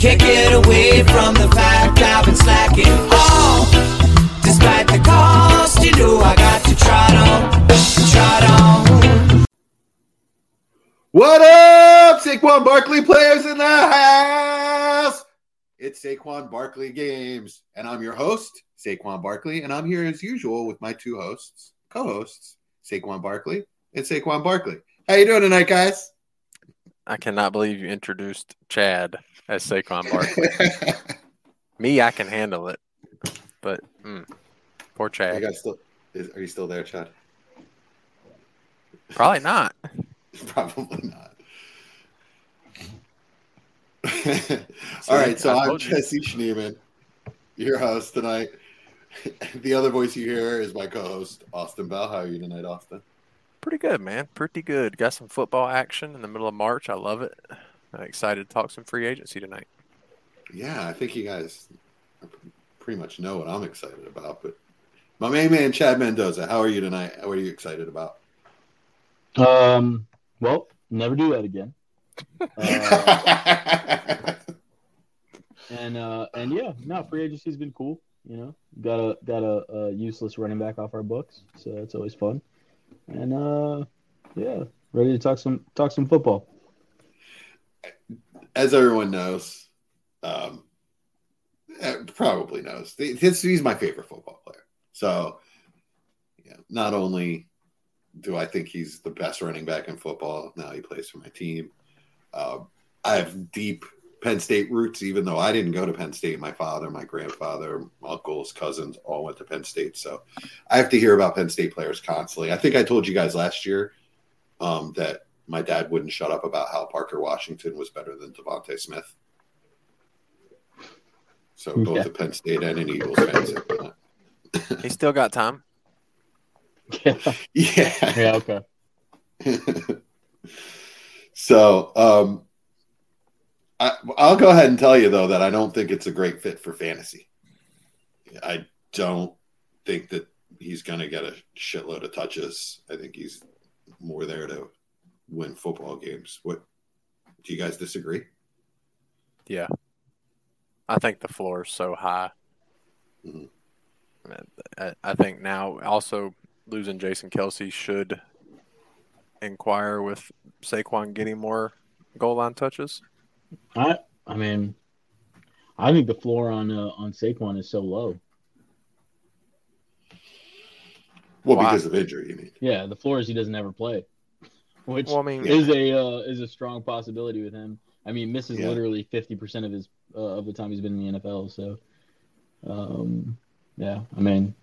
Can't get away from the fact I've been slacking. Oh, despite the cost, you know I got to trot on. What up, Saquon Barkley players in the house? It's Saquon Barkley Games, and I'm your host, Saquon Barkley, and I'm here as usual with my two co-hosts, Saquon Barkley and Saquon Barkley. How you doing tonight, guys? I cannot believe you introduced Chad as Saquon Barkley. Me, I can handle it, but poor Chad. Are you still there, Chad? Probably not. Probably not. All right, so I'm Jesse Schneeman, your host tonight. The other voice you hear is my co-host, Austin Bell. How are you tonight, Austin? Pretty good, man. Pretty good. Got some football action in the middle of March. I love it. I'm excited to talk some free agency tonight. Yeah, I think you guys pretty much know what I'm excited about. But my main man, Chad Mendoza, how are you tonight? What are you excited about? Well, never do that again. And yeah, no, free agency's been cool. You know, got a useless running back off our books, so it's always fun. And yeah, ready to talk some football. As everyone knows, probably knows, he's my favorite football player. So, yeah, not only do I think he's the best running back in football, now he plays for my team. I have deep Penn State roots, even though I didn't go to Penn State. My father, my grandfather, uncles, cousins all went to Penn State. So I have to hear about Penn State players constantly. I think I told you guys last year that my dad wouldn't shut up about how Parker Washington was better than Devontae Smith. So both a Penn State and an Eagles fans. He still got time. Yeah, okay. So I'll go ahead and tell you, though, that I don't think it's a great fit for fantasy. I don't think that he's going to get a shitload of touches. I think he's more there to win football games. What do you guys disagree? Yeah. I think the floor is so high. Mm-hmm. I think now also losing Jason Kelce should inquire with Saquon getting more goal line touches. I mean, I think the floor on Saquon is so low. Well, because of injury, you mean? Yeah, the floor is he doesn't ever play, which is a strong possibility with him. I mean, misses literally 50% of his of the time he's been in the NFL. So, yeah, I mean,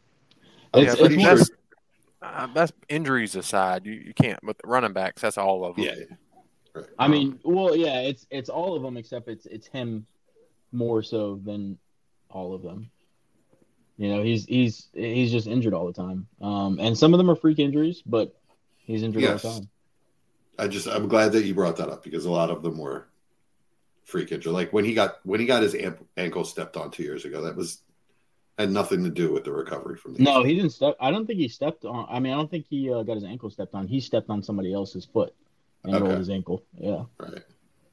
that's injuries aside. You can't. But the running backs, that's all of them. Yeah. Right. I mean, well, yeah, it's all of them except it's him more so than all of them. You know, he's just injured all the time. And some of them are freak injuries, but he's injured all the time. I'm glad that you brought that up because a lot of them were freak injury. Like when he got his ankle stepped on 2 years ago, that had nothing to do with the recovery from the No, he didn't step. I don't think he stepped on. I mean, I don't think he got his ankle stepped on. He stepped on somebody else's foot and rolled his ankle. Yeah. Right.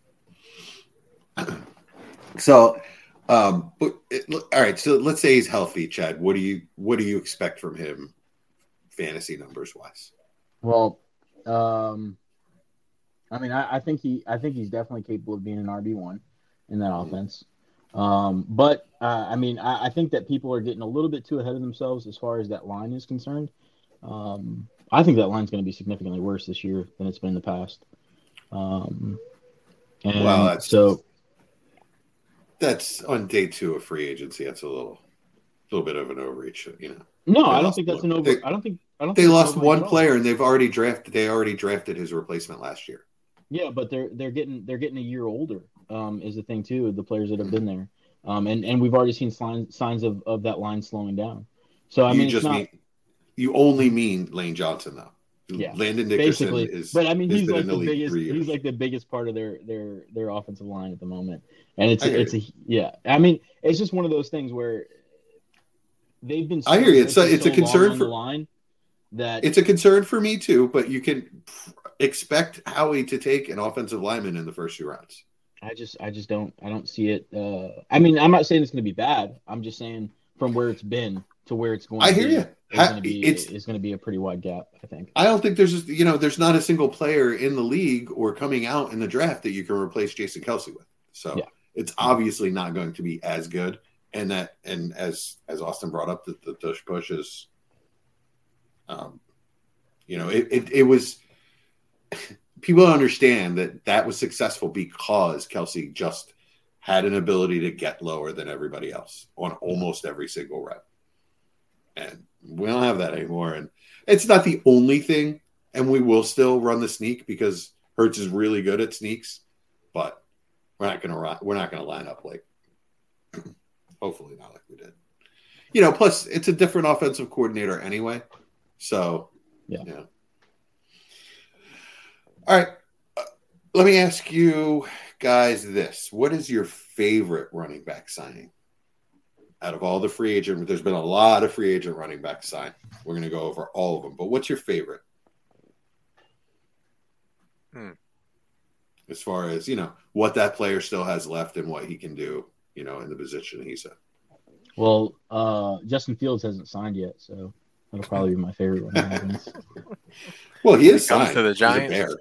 So, all right. So let's say he's healthy, Chad. What do you expect from him, fantasy numbers wise? Well, I mean, I think he's definitely capable of being an RB1 in that offense. But I mean, I think that people are getting a little bit too ahead of themselves as far as that line is concerned. I think that line's going to be significantly worse this year than it's been in the past. That's on day 2 of free agency. That's a little bit of an overreach, you know. No, I don't think that's an over. I don't think they lost one player, and they've already drafted. They already drafted his replacement last year. Yeah, but they're getting a year older. Is the thing too. The players that have been there, and we've already seen signs of that line slowing down. So I mean, you only mean Lane Johnson though. Yeah, Landon Dickerson is. But I mean, he's like the biggest. He's like the biggest part of their offensive line at the moment, and I mean, it's just one of those things where they've been. I hear you. It's a concern for the line. That it's a concern for me too, but you can expect Howie to take an offensive lineman in the first 2 rounds. I just don't see it. I mean, I'm not saying it's going to be bad. I'm just saying from where it's been to where it's going I to hear be, you. it's going to be a pretty wide gap, I think. I don't think there's not a single player in the league or coming out in the draft that you can replace Jason Kelsey with. So Yeah. it's obviously not going to be as good. And as Austin brought up, the tush push is, it was. People don't understand that was successful because Kelsey just had an ability to get lower than everybody else on almost every single rep. And we don't have that anymore. And it's not the only thing. And we will still run the sneak because Hurts is really good at sneaks. But we're not going to line up like, hopefully not like we did. Plus it's a different offensive coordinator anyway. So, yeah. All right. Let me ask you guys this. What is your favorite running back signing? Out of all the free agent, there's been a lot of free agent running back signed. We're going to go over all of them. But what's your favorite? As far as, what that player still has left and what he can do, in the position he's in. Well, Justin Fields hasn't signed yet, so that'll probably be my favorite one. Well, he is signed to the Giants.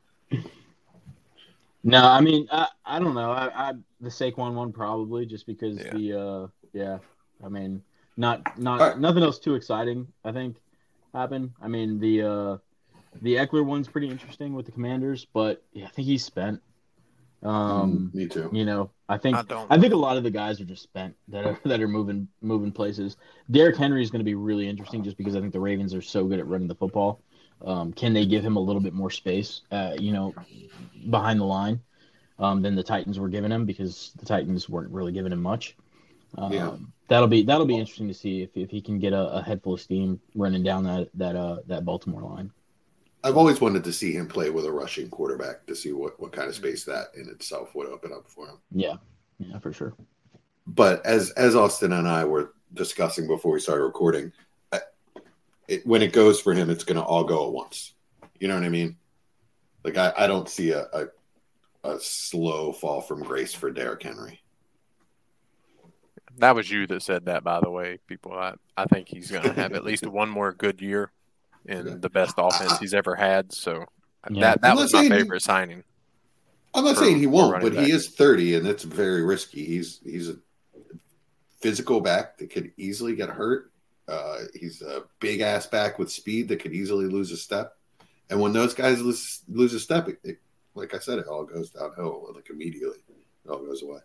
No, I mean, I don't know. I the Saquon one probably just because I mean, nothing else too exciting. I think happened. I mean, the Eckler one's pretty interesting with the Commanders, but I think he's spent. Me too. I think a lot of the guys are just spent that are moving places. Derrick Henry is going to be really interesting just because I think the Ravens are so good at running the football. Can they give him a little bit more space, behind the line than the Titans were giving him because the Titans weren't really giving him much. That'll be interesting to see if he can get a head full of steam running down that Baltimore line. I've always wanted to see him play with a rushing quarterback to see what kind of space that in itself would open up for him. Yeah, for sure. But as Austin and I were discussing before we started recording, when it goes for him, it's going to all go at once. You know what I mean? Like I don't see a slow fall from grace for Derrick Henry. That was you that said that, by the way, people. I think he's going to have at least one more good year in the best offense he's ever had. So that was my favorite signing. I'm not saying he won't, but he is 30, and it's very risky. He's a physical back that could easily get hurt. He's a big-ass back with speed that could easily lose a step. And when those guys lose a step, like I said, it all goes downhill like immediately. It all goes away.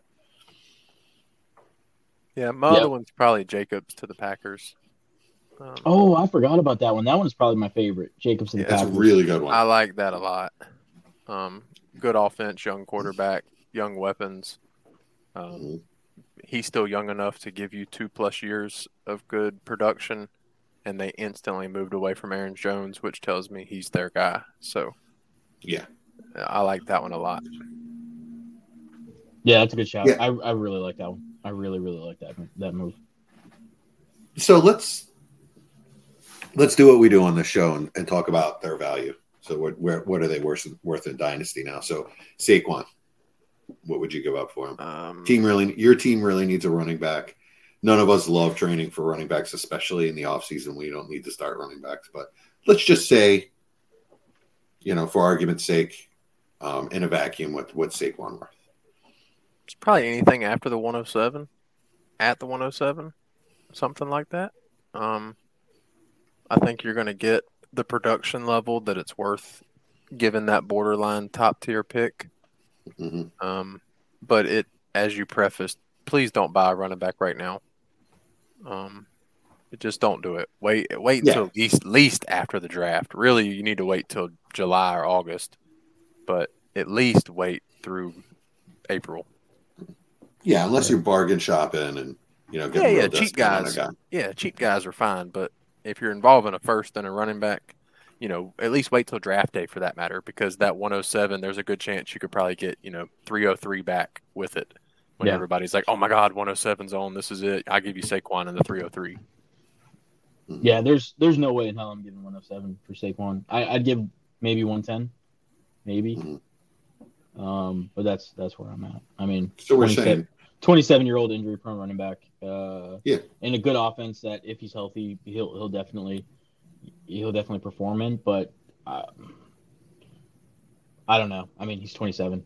Yeah, my other one's probably Jacobs to the Packers. I forgot about that one. That one's probably my favorite. Jacobs to the Packers. That's a really good one. I like that a lot. Good offense, young quarterback, young weapons. He's still young enough to give you 2+ years of good production, and they instantly moved away from Aaron Jones, which tells me he's their guy. So, yeah, I like that one a lot. Yeah, that's a good shot. Yeah. I really like that one. I really, really like that move. So let's do what we do on the show and talk about their value. So what are they worth in Dynasty now? So Saquon, what would you give up for him? Your team really needs a running back. None of us love training for running backs, especially in the offseason. We don't need to start running backs. But let's just say, for argument's sake, in a vacuum, what's Saquon worth? It's probably anything after the 107, at the 107, something like that. I think you're going to get the production level that it's worth given that borderline top-tier pick. Mm-hmm. But as you prefaced, please don't buy a running back right now. Just don't do it. Wait until at least after the draft. Really, you need to wait till July or August, but at least wait through April. Yeah, unless you're bargain shopping and cheap guys. Yeah, cheap guys are fine, but if you're involving a first and a running back, at least wait till draft day for that matter, because that 107, there's a good chance you could probably get 303 back with it. When everybody's like, oh my God, 107's on, this is it. I'll give you Saquon in the 303. Yeah, there's no way in hell I'm giving 107 for Saquon. I'd give maybe 110, maybe. But that's where I'm at. I mean, so we're saying 27-year-old injury-prone running back. Yeah, in a good offense that if he's healthy, he'll definitely perform in. But I don't know. I mean, he's 27.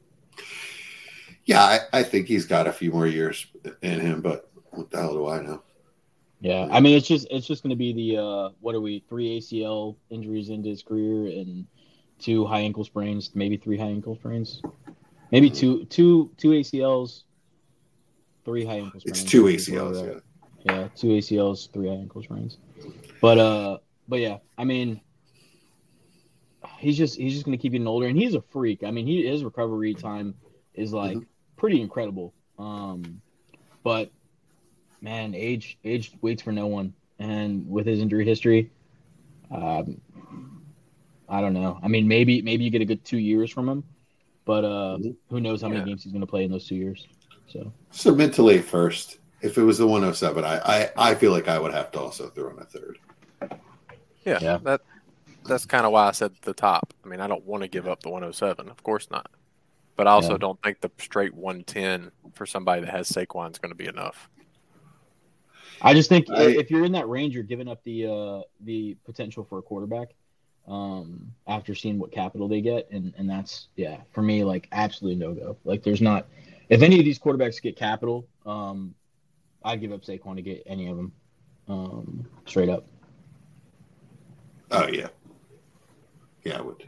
Yeah, I think he's got a few more years in him, but what the hell do I know? Yeah, I mean, it's just going to be the 3 ACL injuries into his career and 2 high ankle sprains, maybe 3 high ankle sprains, maybe two ACLs, 3 high ankle sprains. It's 2 ACLs, yeah, 2 ACLs, 3 high ankle sprains. But yeah, I mean, he's just going to keep getting older, and he's a freak. I mean, his recovery time is like pretty incredible. But man, age waits for no one, and with his injury history, I don't know. I mean, maybe you get a good 2 years from him, but who knows how many games he's going to play in those 2 years. So mid to late first. If it was the 107, I feel like I would have to also throw in a third. Yeah. That's kind of why I said the top. I mean, I don't want to give up the 107, of course not. But I also don't think the straight 110 for somebody that has Saquon is going to be enough. I just think if you're in that range, you're giving up the potential for a quarterback after seeing what capital they get, and that's for me like absolutely no go. Like there's not, if any of these quarterbacks get capital, I'd give up Saquon to get any of them straight up. Oh yeah, I would.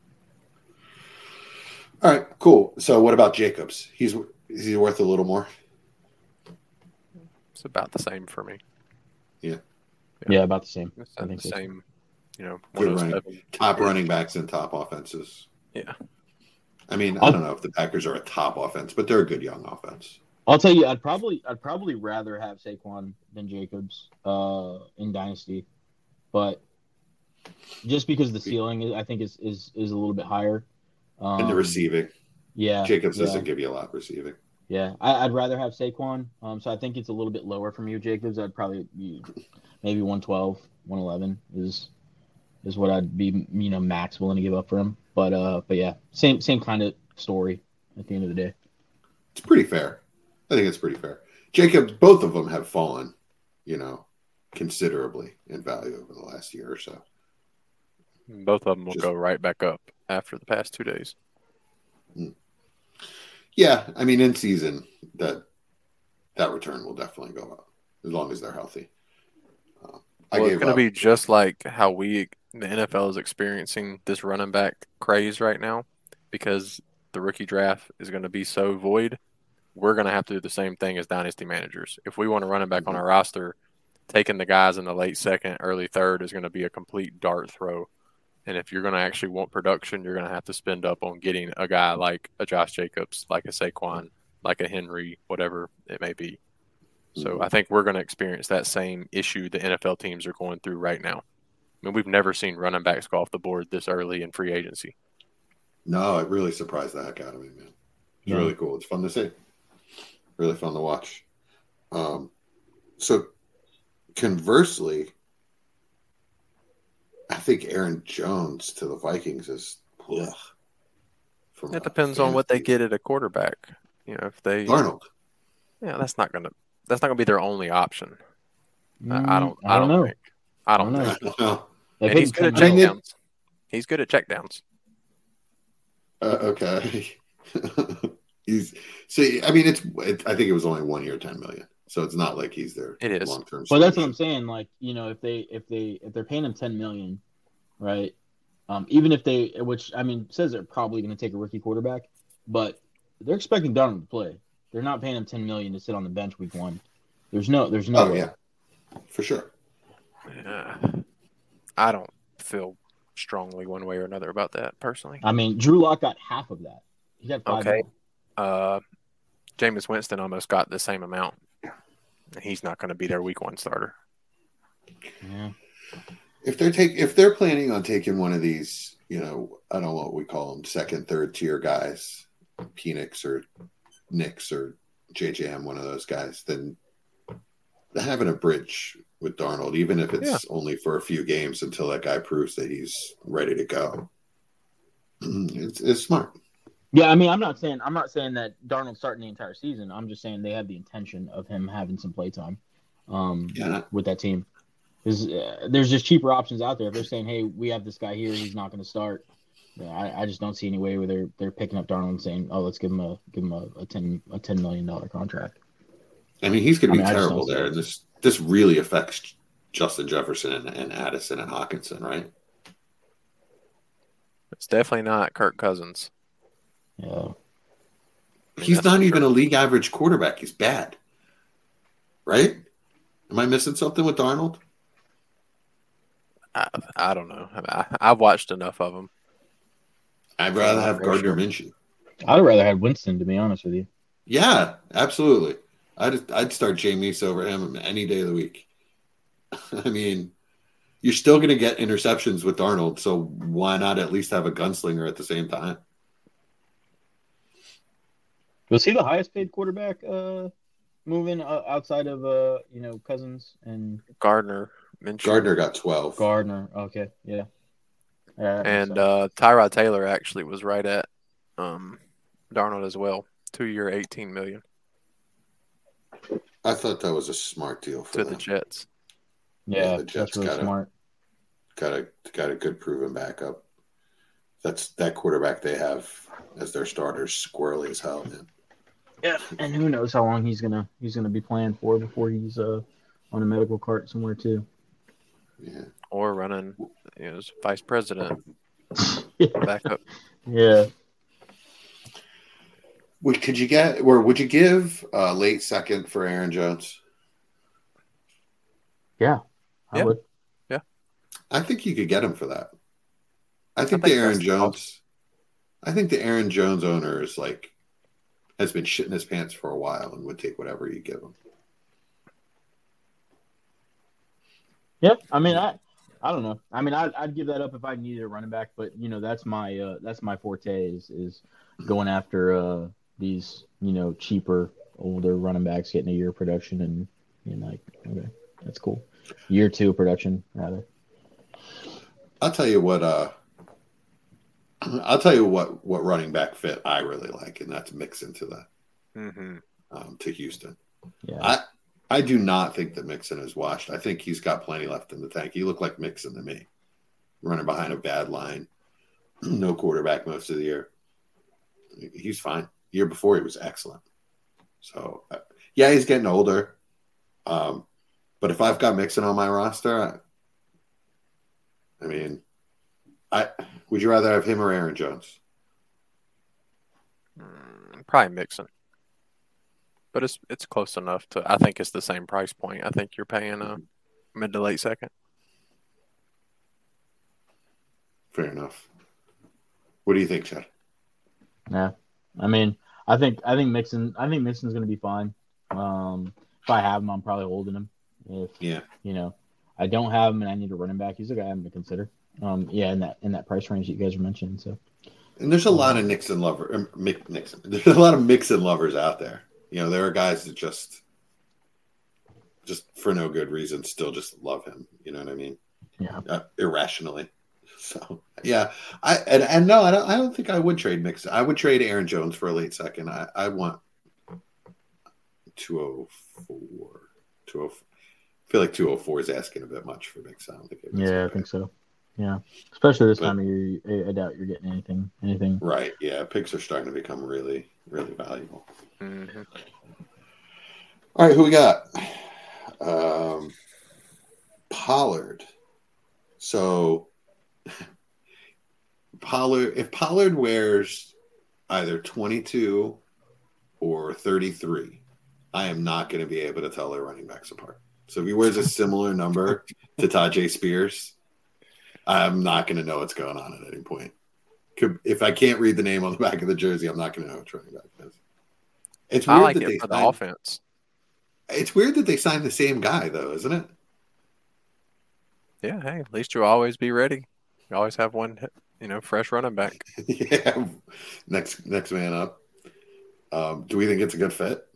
All right, cool. So what about Jacobs? Is he worth a little more? It's about the same for me. Yeah, about the same. I think the same. Top running backs and top offenses. Yeah. I mean, I don't know if the Packers are a top offense, but they're a good young offense. I'll tell you, I'd probably rather have Saquon than Jacobs in Dynasty, but just because the ceiling I think is a little bit higher. And the receiving. Yeah. Jacobs doesn't give you a lot receiving. Yeah. I'd rather have Saquon. So I think it's a little bit lower from you, Jacobs. I'd probably be maybe 112, 111 is what I'd be, max willing to give up for him. But yeah, same kind of story at the end of the day. It's pretty fair. I think it's pretty fair. Jacobs, both of them have fallen, considerably in value over the last year or so. Both of them will go right back up after the past 2 days. Yeah, I mean, in season, that return will definitely go up as long as they're healthy. It's going to be just like how the NFL is experiencing this running back craze right now, because the rookie draft is going to be so void. We're going to have to do the same thing as dynasty managers. If we want a running back on our roster, taking the guys in the late second, early third is going to be a complete dart throw. And if you're going to actually want production, you're going to have to spend up on getting a guy like a Josh Jacobs, like a Saquon, like a Henry, whatever it may be. So I think we're going to experience that same issue the NFL teams are going through right now. I mean, we've never seen running backs go off the board this early in free agency. No, it really surprised the heck out of me, man. It's really cool. It's fun to see. Really fun to watch. So conversely, I think Aaron Jones to the Vikings is It depends on what they get at a quarterback. If they Arnold. Yeah, that's not gonna be their only option. I don't know. think. I don't know. And he's good at checkdowns. He's good at checkdowns. Okay. I think it was only 1 year, $10 million. So it's not like he's there. It is long-term. Well, that's what I'm saying. Like, if they're paying him $10 million, right? Even if which I mean, says they're probably going to take a rookie quarterback, but they're expecting Darnold to play. They're not paying him $10 million to sit on the bench week 1. There's no way. Yeah, for sure. Yeah. I don't feel strongly one way or another about that personally. I mean, Drew Lock got half of that. He got 5 million. Jameis Winston almost got the same amount. He's not going to be their week 1 starter. Yeah. If they're planning on taking one of these, I don't know what we call them, second, third tier guys, Penix or Nix or JJM, one of those guys, then having a bridge with Darnold, even if it's only for a few games until that guy proves that he's ready to go, it's smart. Yeah, I mean, I'm not saying that Darnold's starting the entire season. I'm just saying they have the intention of him having some play time, with that team. Because there's just cheaper options out there. If they're saying, "Hey, we have this guy here, he's not going to start," I just don't see any way where they're picking up Darnold and saying, "Oh, let's give him a $10 million contract." I mean, he's going to be terrible there. And this really affects Justin Jefferson and Addison and Hockenson, right? It's definitely not Kirk Cousins. Yeah. He's not even a league average quarterback. He's bad. Right? Am I missing something with Darnold? I don't know. I've watched enough of him. I'd rather have Gardner Minshew. I'd rather have Winston, to be honest with you. Yeah, absolutely. I'd start Jameis over him any day of the week. I mean, you're still going to get interceptions with Darnold, so why not at least have a gunslinger at the same time? Was he the highest paid quarterback moving outside of Cousins and Gardner Minshew? Gardner got 12. Gardner, okay, yeah. And Tyrod Taylor actually was right at Darnold as well. 2-year, $18 million. I thought that was a smart deal for the Jets. Yeah, the Jets that's really smart. Got a good proven backup. That quarterback they have as their starter, squirrely as hell, man. Yeah, and who knows how long he's gonna be playing for before he's on a medical cart somewhere too. Yeah, or running as vice president, backup. Yeah. Would you give a late second for Aaron Jones? Yeah, I would. Yeah, I think you could get him for that. I think the Aaron Jones owner is has been shitting his pants for a while and would take whatever you give him. Yep. I mean, I don't know. I mean, I'd give that up if I needed a running back, but that's my forte is going after these cheaper older running backs getting a year of production and okay, that's cool. Year 2 production rather. I'll tell you what running back fit I really like, and that's Mixon to to Houston. Yeah. I do not think that Mixon is washed. I think he's got plenty left in the tank. He looked like Mixon to me, running behind a bad line, no quarterback most of the year. He's fine. The year before, he was excellent. So, yeah, he's getting older. But if I've got Mixon on my roster, would you rather have him or Aaron Jones? Probably Mixon. But it's close enough to. I think it's the same price point. I think you're paying a mid to late second. Fair enough. What do you think, Chad? Yeah, I mean, I think Mixon's going to be fine. If I have him, I'm probably holding him. If I don't have him and I need a running back, he's a guy I'm going to consider. In that price range that you guys were mentioning. So, and there's a lot of There's a lot of Mixon lovers out there. There are guys that just for no good reason still just love him. You know what I mean? Yeah. Irrationally. So yeah, I don't think I would trade Mixon. I would trade Aaron Jones for a late second. I want 204. I feel like 204 is asking a bit much for Mixon. I think so. Yeah, especially this time of year, I doubt you're getting anything. Right. Yeah, picks are starting to become really, really valuable. Mm-hmm. All right, who we got? Pollard. So if Pollard wears either 22 or 33, I am not going to be able to tell their running backs apart. So if he wears a similar number to Tajay Spears, I'm not going to know what's going on at any point. If I can't read the name on the back of the jersey, I'm not going to know which running back it is. It's weird I like it for the offense. It's weird that they signed the same guy, though, isn't it? Yeah, hey, at least you'll always be ready. You always have one, fresh running back. Yeah, next man up. Do we think it's a good fit?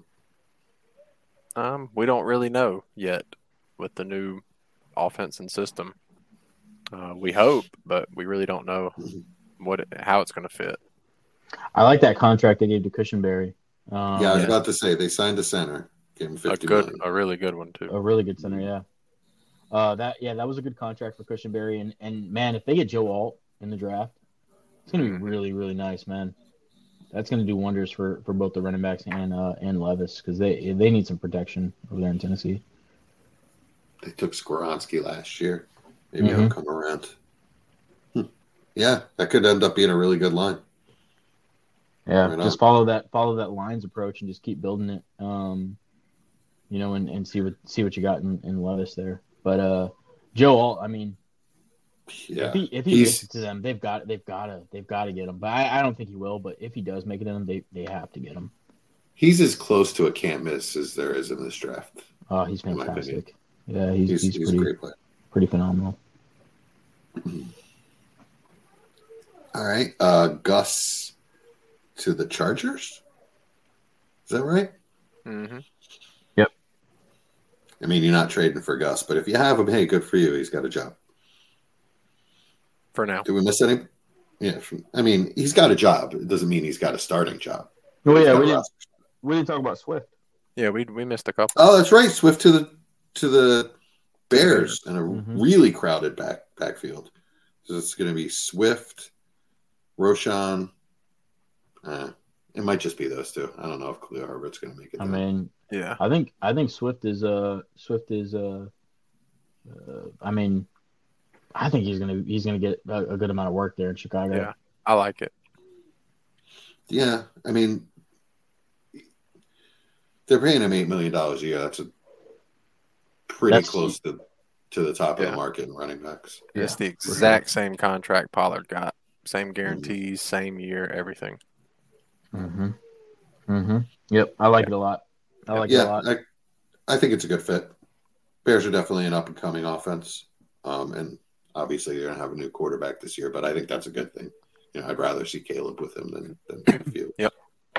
We don't really know yet with the new offense and system. We hope, but we really don't know how it's going to fit. I like that contract they gave to Cushenberry. I was about to say they signed a center, gave him $50 million. A really good one too. A really good center, yeah. That was a good contract for Cushenberry, and man, if they get Joe Alt in the draft, it's gonna be really, really nice, man. That's gonna do wonders for both the running backs and Levis because they need some protection over there in Tennessee. They took Skoronski last year. Maybe he'll come around. Yeah, that could end up being a really good line. Yeah, just follow that lines approach and just keep building it. And see what you got in Levis there. But Joe Alt, I mean, if he makes it to them, they've got to get him. But I don't think he will. But if he does make it to them, they have to get him. He's as close to a can't miss as there is in this draft. Oh, he's fantastic. Yeah, he's a great player. Pretty phenomenal. All right, Gus to the Chargers. Is that right? Mm-hmm. Yep. I mean, you're not trading for Gus, but if you have him, hey, good for you. He's got a job. For now. Do we miss any? Yeah. I mean, he's got a job. It doesn't mean he's got a starting job. Oh, yeah. We didn't talk about Swift. Yeah, we missed a couple. Oh, that's right. Swift to the Bears in a really crowded backfield. So it's going to be Swift, Roschon. It might just be those two. I don't know if Khalil Herbert's going to make it. I mean, yeah. I think Swift is I mean, I think he's gonna get a good amount of work there in Chicago. Yeah, I like it. Yeah, I mean, they're paying him $8 million a year. That's pretty close to the top of the market in running backs. It's the exact same contract Pollard got. Same guarantees, same year, everything. Yep, I like it a lot. I like it a lot. I think it's a good fit. Bears are definitely an up-and-coming offense. And obviously they're going to have a new quarterback this year, but I think that's a good thing. I'd rather see Caleb with him than a few. Yep.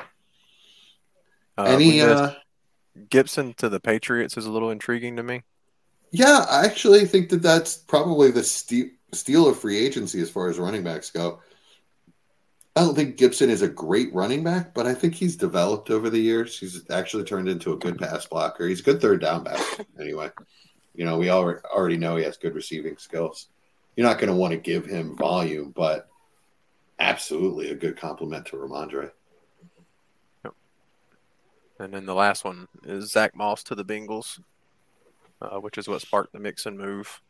Gibson to the Patriots is a little intriguing to me. Yeah, I actually think that's probably the steal of free agency as far as running backs go. I don't think Gibson is a great running back, but I think he's developed over the years. He's actually turned into a good pass blocker. He's a good third down back anyway. We already know he has good receiving skills. You're not going to want to give him volume, but absolutely a good compliment to Ramondre. Yep. And then the last one is Zach Moss to the Bengals, which is what sparked the Mixon move.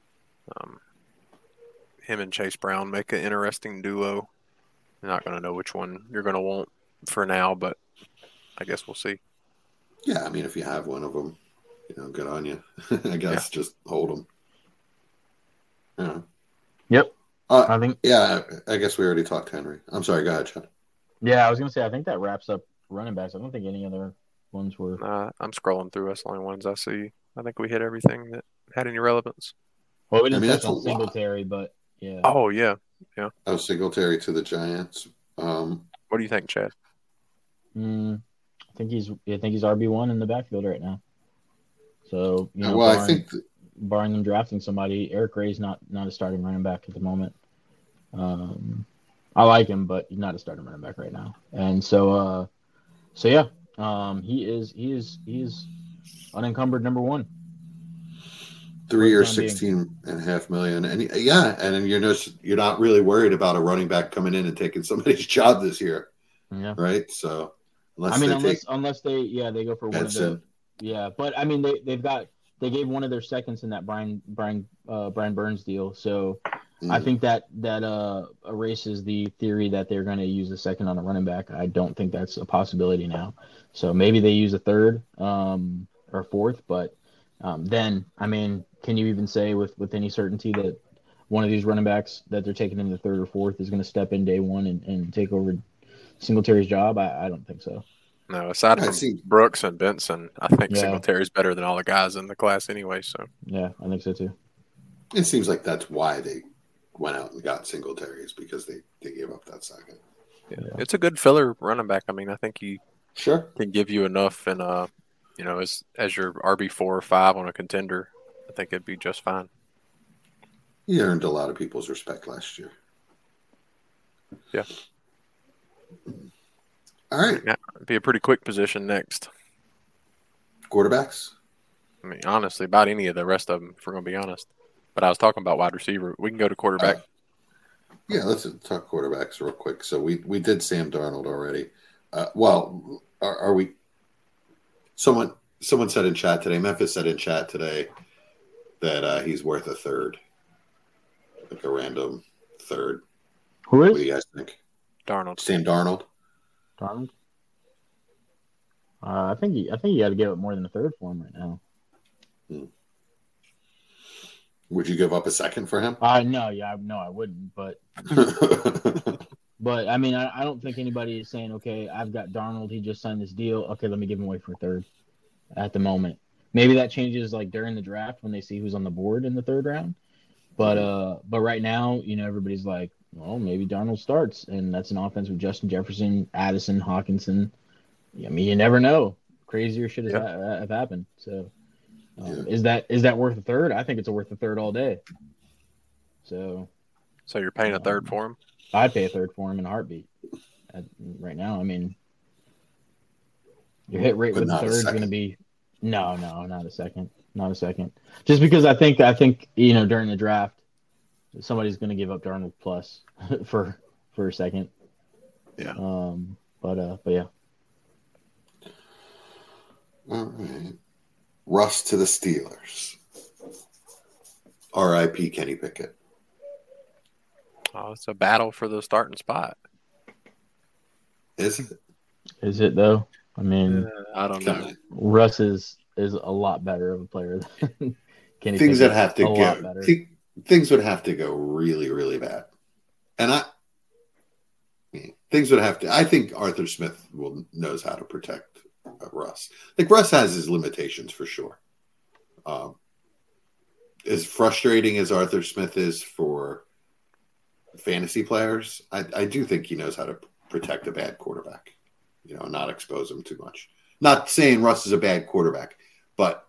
Him and Chase Brown make an interesting duo. You're not going to know which one you're going to want for now, but I guess we'll see. Yeah, I mean, if you have one of them, good on you. I guess just hold them. Yeah. Yep. I think. Yeah, I guess we already talked Henry. I'm sorry. Go ahead, Chad. Yeah, I was gonna say I think that wraps up running backs. I don't think any other ones were. I'm scrolling through. That's the only ones I see. I think we hit everything that had any relevance. Well, we didn't touch on Singletary, but yeah. Oh yeah, yeah. Oh, Singletary to the Giants. What do you think, Chad? I think he's RB1 in the backfield right now. So I think barring them drafting somebody, Eric Ray's not a starting running back at the moment. I like him, but he's not a starting running back right now. And so yeah, he is unencumbered number one. 3 years, $16.5 million, and and you're not really worried about a running back coming in and taking somebody's job this year, right? So unless they go for one of the but I mean they gave one of their seconds in that Brian Burns deal, so I think that erases the theory that they're going to use a second on a running back. I don't think that's a possibility now. So maybe they use a third or fourth, but then I mean, can you even say with any certainty that one of these running backs that they're taking in the third or fourth is going to step in day one and take over Singletary's job? I don't think so. No, aside from Brooks and Benson, I think Singletary's better than all the guys in the class anyway. So yeah, I think so too. It seems like that's why they went out and got Singletary's because they gave up that second. Yeah. It's a good filler running back. I mean, I think he can give you enough, and as your RB4 or 5 on a contender, I think it'd be just fine. He earned a lot of people's respect last year. Yeah. All right. Yeah, it'd be a pretty quick position next. Quarterbacks? I mean, honestly, about any of the rest of them, if we're going to be honest. But I was talking about wide receiver. We can go to quarterback. Yeah, let's talk quarterbacks real quick. So we did Sam Darnold already. Well, are we? Someone said in chat today. Memphis said in chat today that he's worth a third, like a random third. Who is? What do you guys think? Darnold. Sam Darnold. Darnold. I think you got to give it more than a third for him right now. Would you give up a second for him? No, I wouldn't. But but I mean, I don't think anybody is saying, okay, I've got Darnold. He just signed this deal. Okay, let me give him away for a third. At the moment, maybe that changes like during the draft when they see who's on the board in the third round. But right now, everybody's like, well, maybe Darnold starts, and that's an offense with Justin Jefferson, Addison, Hawkinson. I mean, you never know. Crazier shit has have happened. So. Is that worth a third? I think it's worth a third all day. So you're paying a third for him? I'd pay a third for him in a heartbeat. Right now, I mean, your hit rate with the third is going to be no, not a second. Just because I think during the draft, somebody's going to give up Darnold plus for a second. Yeah. But yeah. All right. Russ to the Steelers. R.I.P. Kenny Pickett. Oh, it's a battle for the starting spot. Is it? Is it though? I mean, I don't know. Russ is a lot better of a player than Kenny Things Pickett. that have to go. Things would have to go really, really bad, and things would have to. I think Arthur Smith knows how to protect Russ. Like Russ has his limitations for sure. As frustrating as Arthur Smith is for fantasy players, I do think he knows how to protect a bad quarterback, not expose him too much. Not saying Russ is a bad quarterback, but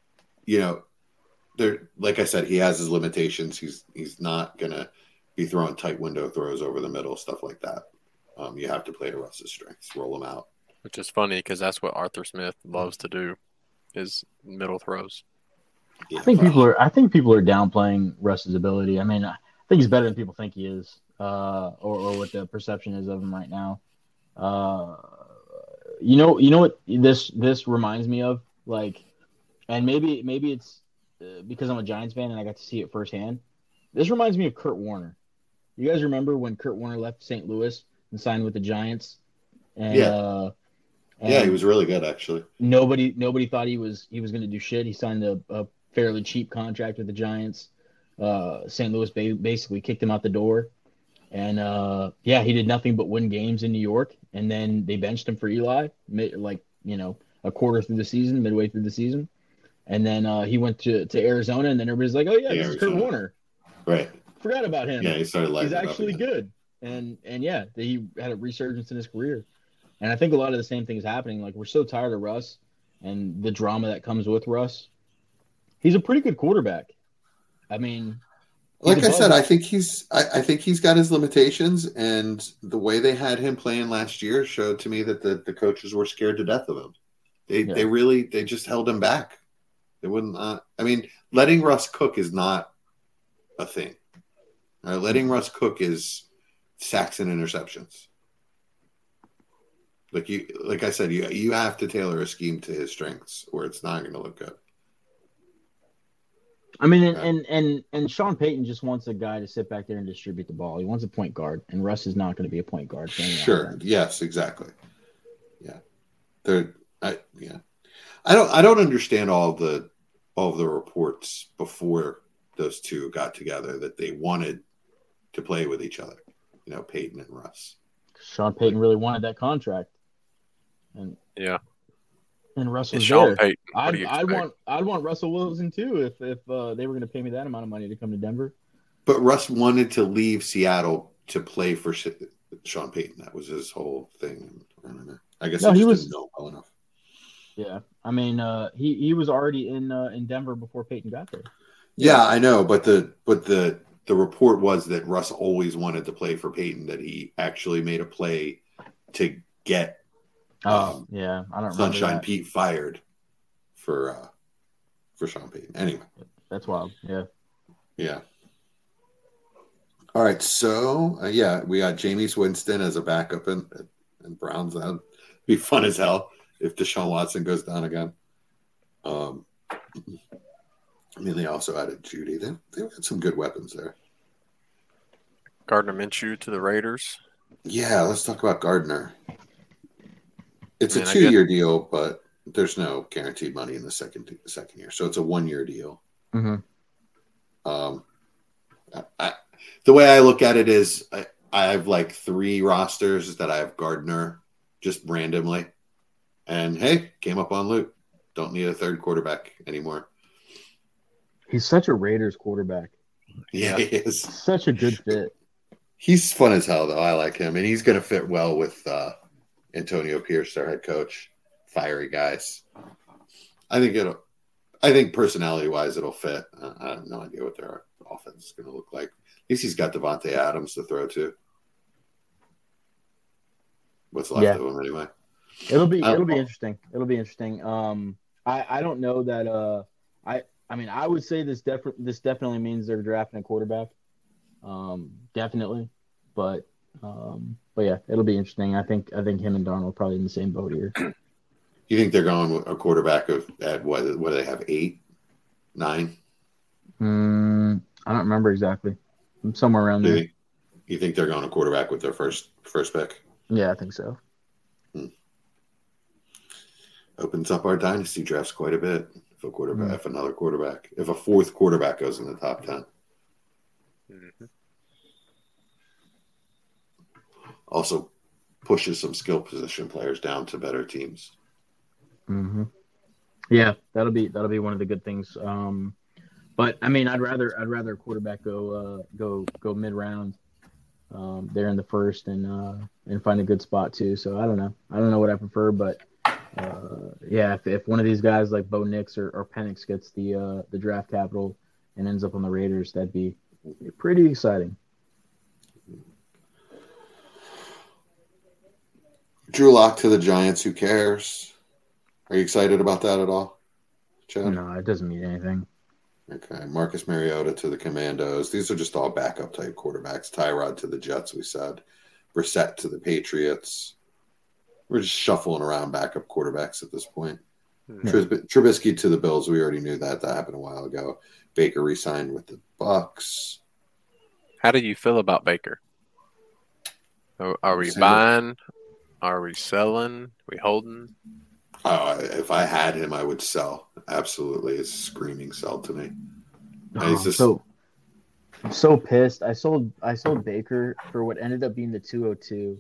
there, like I said, he has his limitations. He's not gonna be throwing tight window throws over the middle, stuff like that. You have to play to Russ's strengths, roll him out. Which is funny because that's what Arthur Smith loves to do, is middle throws. Yeah, I think people are downplaying Russ's ability. I mean, I think he's better than people think he is, or what the perception is of him right now. You know what this reminds me of, like, and maybe it's because I'm a Giants fan and I got to see it firsthand. This reminds me of Kurt Warner. You guys remember when Kurt Warner left St. Louis and signed with the Giants? And, he was really good, actually. Nobody thought he was going to do shit. He signed a fairly cheap contract with the Giants. St. Louis basically kicked him out the door. And, he did nothing but win games in New York. And then they benched him for Eli, a quarter through the season, midway through the season. And then he went to Arizona, and then everybody's like, oh, yeah, this is Kurt Warner. Right. Forgot about him. Yeah, he started lighting He's actually good. And he had a resurgence in his career. And I think a lot of the same thing is happening. Like, we're so tired of Russ and the drama that comes with Russ. He's a pretty good quarterback. I mean, like I said, I think he's got his limitations, and the way they had him playing last year showed to me that the coaches were scared to death of him. They just held him back. They wouldn't. I mean, letting Russ cook is not a thing. Letting Russ cook is sacks and interceptions. Like I said, you have to tailor a scheme to his strengths, or it's not going to look good. I mean, and Sean Payton just wants a guy to sit back there and distribute the ball. He wants a point guard, and Russ is not going to be a point guard. Sure. Offense. Yes. Exactly. Yeah. I don't understand all of the reports before those two got together that they wanted to play with each other. Payton and Russ. Sean Payton really wanted that contract. And yeah. And Russell was Sean there. Payton, I'd want Russell Wilson too if they were going to pay me that amount of money to come to Denver. But Russ wanted to leave Seattle to play for Sean Payton. That was his whole thing. I don't know. I guess he didn't know well enough. Yeah, I mean, he was already in Denver before Payton got there. Yeah, I know, but the report was that Russ always wanted to play for Payton. That he actually made a play to get I don't remember Sunshine that. Pete fired for Sean Payton. Anyway, that's wild. Yeah. All right, so we got Jameis Winston as a backup in Browns. That'd be fun as hell if Deshaun Watson goes down again. They also added Judy. They've got some good weapons there. Gardner Minshew to the Raiders. Yeah, let's talk about Gardner. It's a 2-year deal, but there's no guaranteed money in the second year, so it's a 1-year deal. Mm-hmm. The way I look at it is I have like 3 rosters that I have Gardner just randomly, and hey, came up on loot. Don't need a third quarterback anymore. He's such a Raiders quarterback. Yeah, he is. Such a good fit. He's fun as hell, though. I like him, and he's going to fit well with Antonio Pierce, their head coach. Fiery guys. I think personality-wise, it'll fit. I have no idea what their offense is going to look like. At least he's got Devontae Adams to throw to. What's left of him anyway? It'll be interesting. It'll be interesting. I don't know that. I would say this definitely means they're drafting a quarterback. Definitely, but yeah, it'll be interesting. I think him and Darnold are probably in the same boat here. You think they're going with a quarterback at what do they have, 8, 9? I don't remember exactly. Somewhere around there. You think they're going a quarterback with their first pick? Yeah, I think so. Opens up our dynasty drafts quite a bit. If a quarterback, if another quarterback, if a 4th quarterback goes in the top 10. Mm-hmm. Also pushes some skill position players down to better teams. Mm-hmm. Yeah, that'll be one of the good things. But I mean, I'd rather a quarterback go mid round there in the first and find a good spot too. So I don't know what I prefer, but if one of these guys like Bo Nix or Penix gets the draft capital and ends up on the Raiders, that'd be pretty exciting. Drew Lock to the Giants. Who cares? Are you excited about that at all, Chad? No, it doesn't mean anything. Okay. Marcus Mariota to the Commandos. These are just all backup type quarterbacks. Tyrod to the Jets, we said. Brissett to the Patriots. We're just shuffling around backup quarterbacks at this point. Trubisky to the Bills. We already knew that. That happened a while ago. Baker re-signed with the Bucks. How do you feel about Baker? Are we buying? Are we selling? Are we holding? If I had him, I would sell. Absolutely. It's a screaming sell to me. I'm so pissed. I sold Baker for what ended up being the 202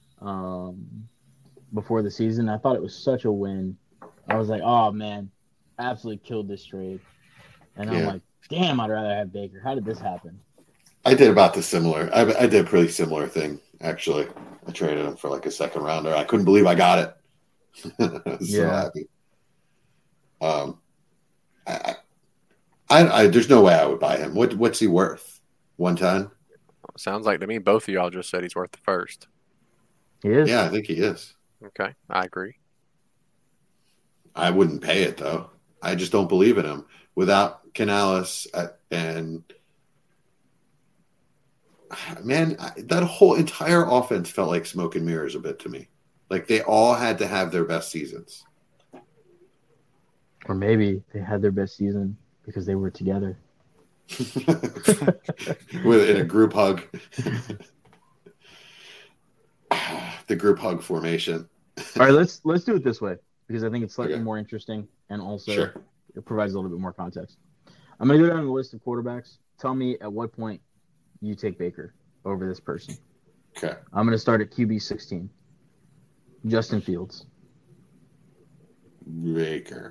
before the season. I thought it was such a win. I was like, oh man, absolutely killed this trade. And I'm like, damn, I'd rather have Baker. How did this happen? I did about the similar. I did a pretty similar thing, actually. I traded him for like a second rounder. I couldn't believe I got it. I was so happy. I there's no way I would buy him. What's he worth? 110? Sounds like to me both of y'all just said he's worth the first. He is. Yeah, I think he is. Okay, I agree. I wouldn't pay it though. I just don't believe in him. Without Canales and man, that whole entire offense felt like smoke and mirrors a bit to me. Like they all had to have their best seasons. Or maybe they had their best season because they were together. In a group hug. The group hug formation. All right, let's do it this way because I think it's slightly more interesting and also it provides a little bit more context. I'm going to go down the list of quarterbacks. Tell me at what point you take Baker over this person. Okay. I'm going to start at QB 16. Justin Fields. Baker.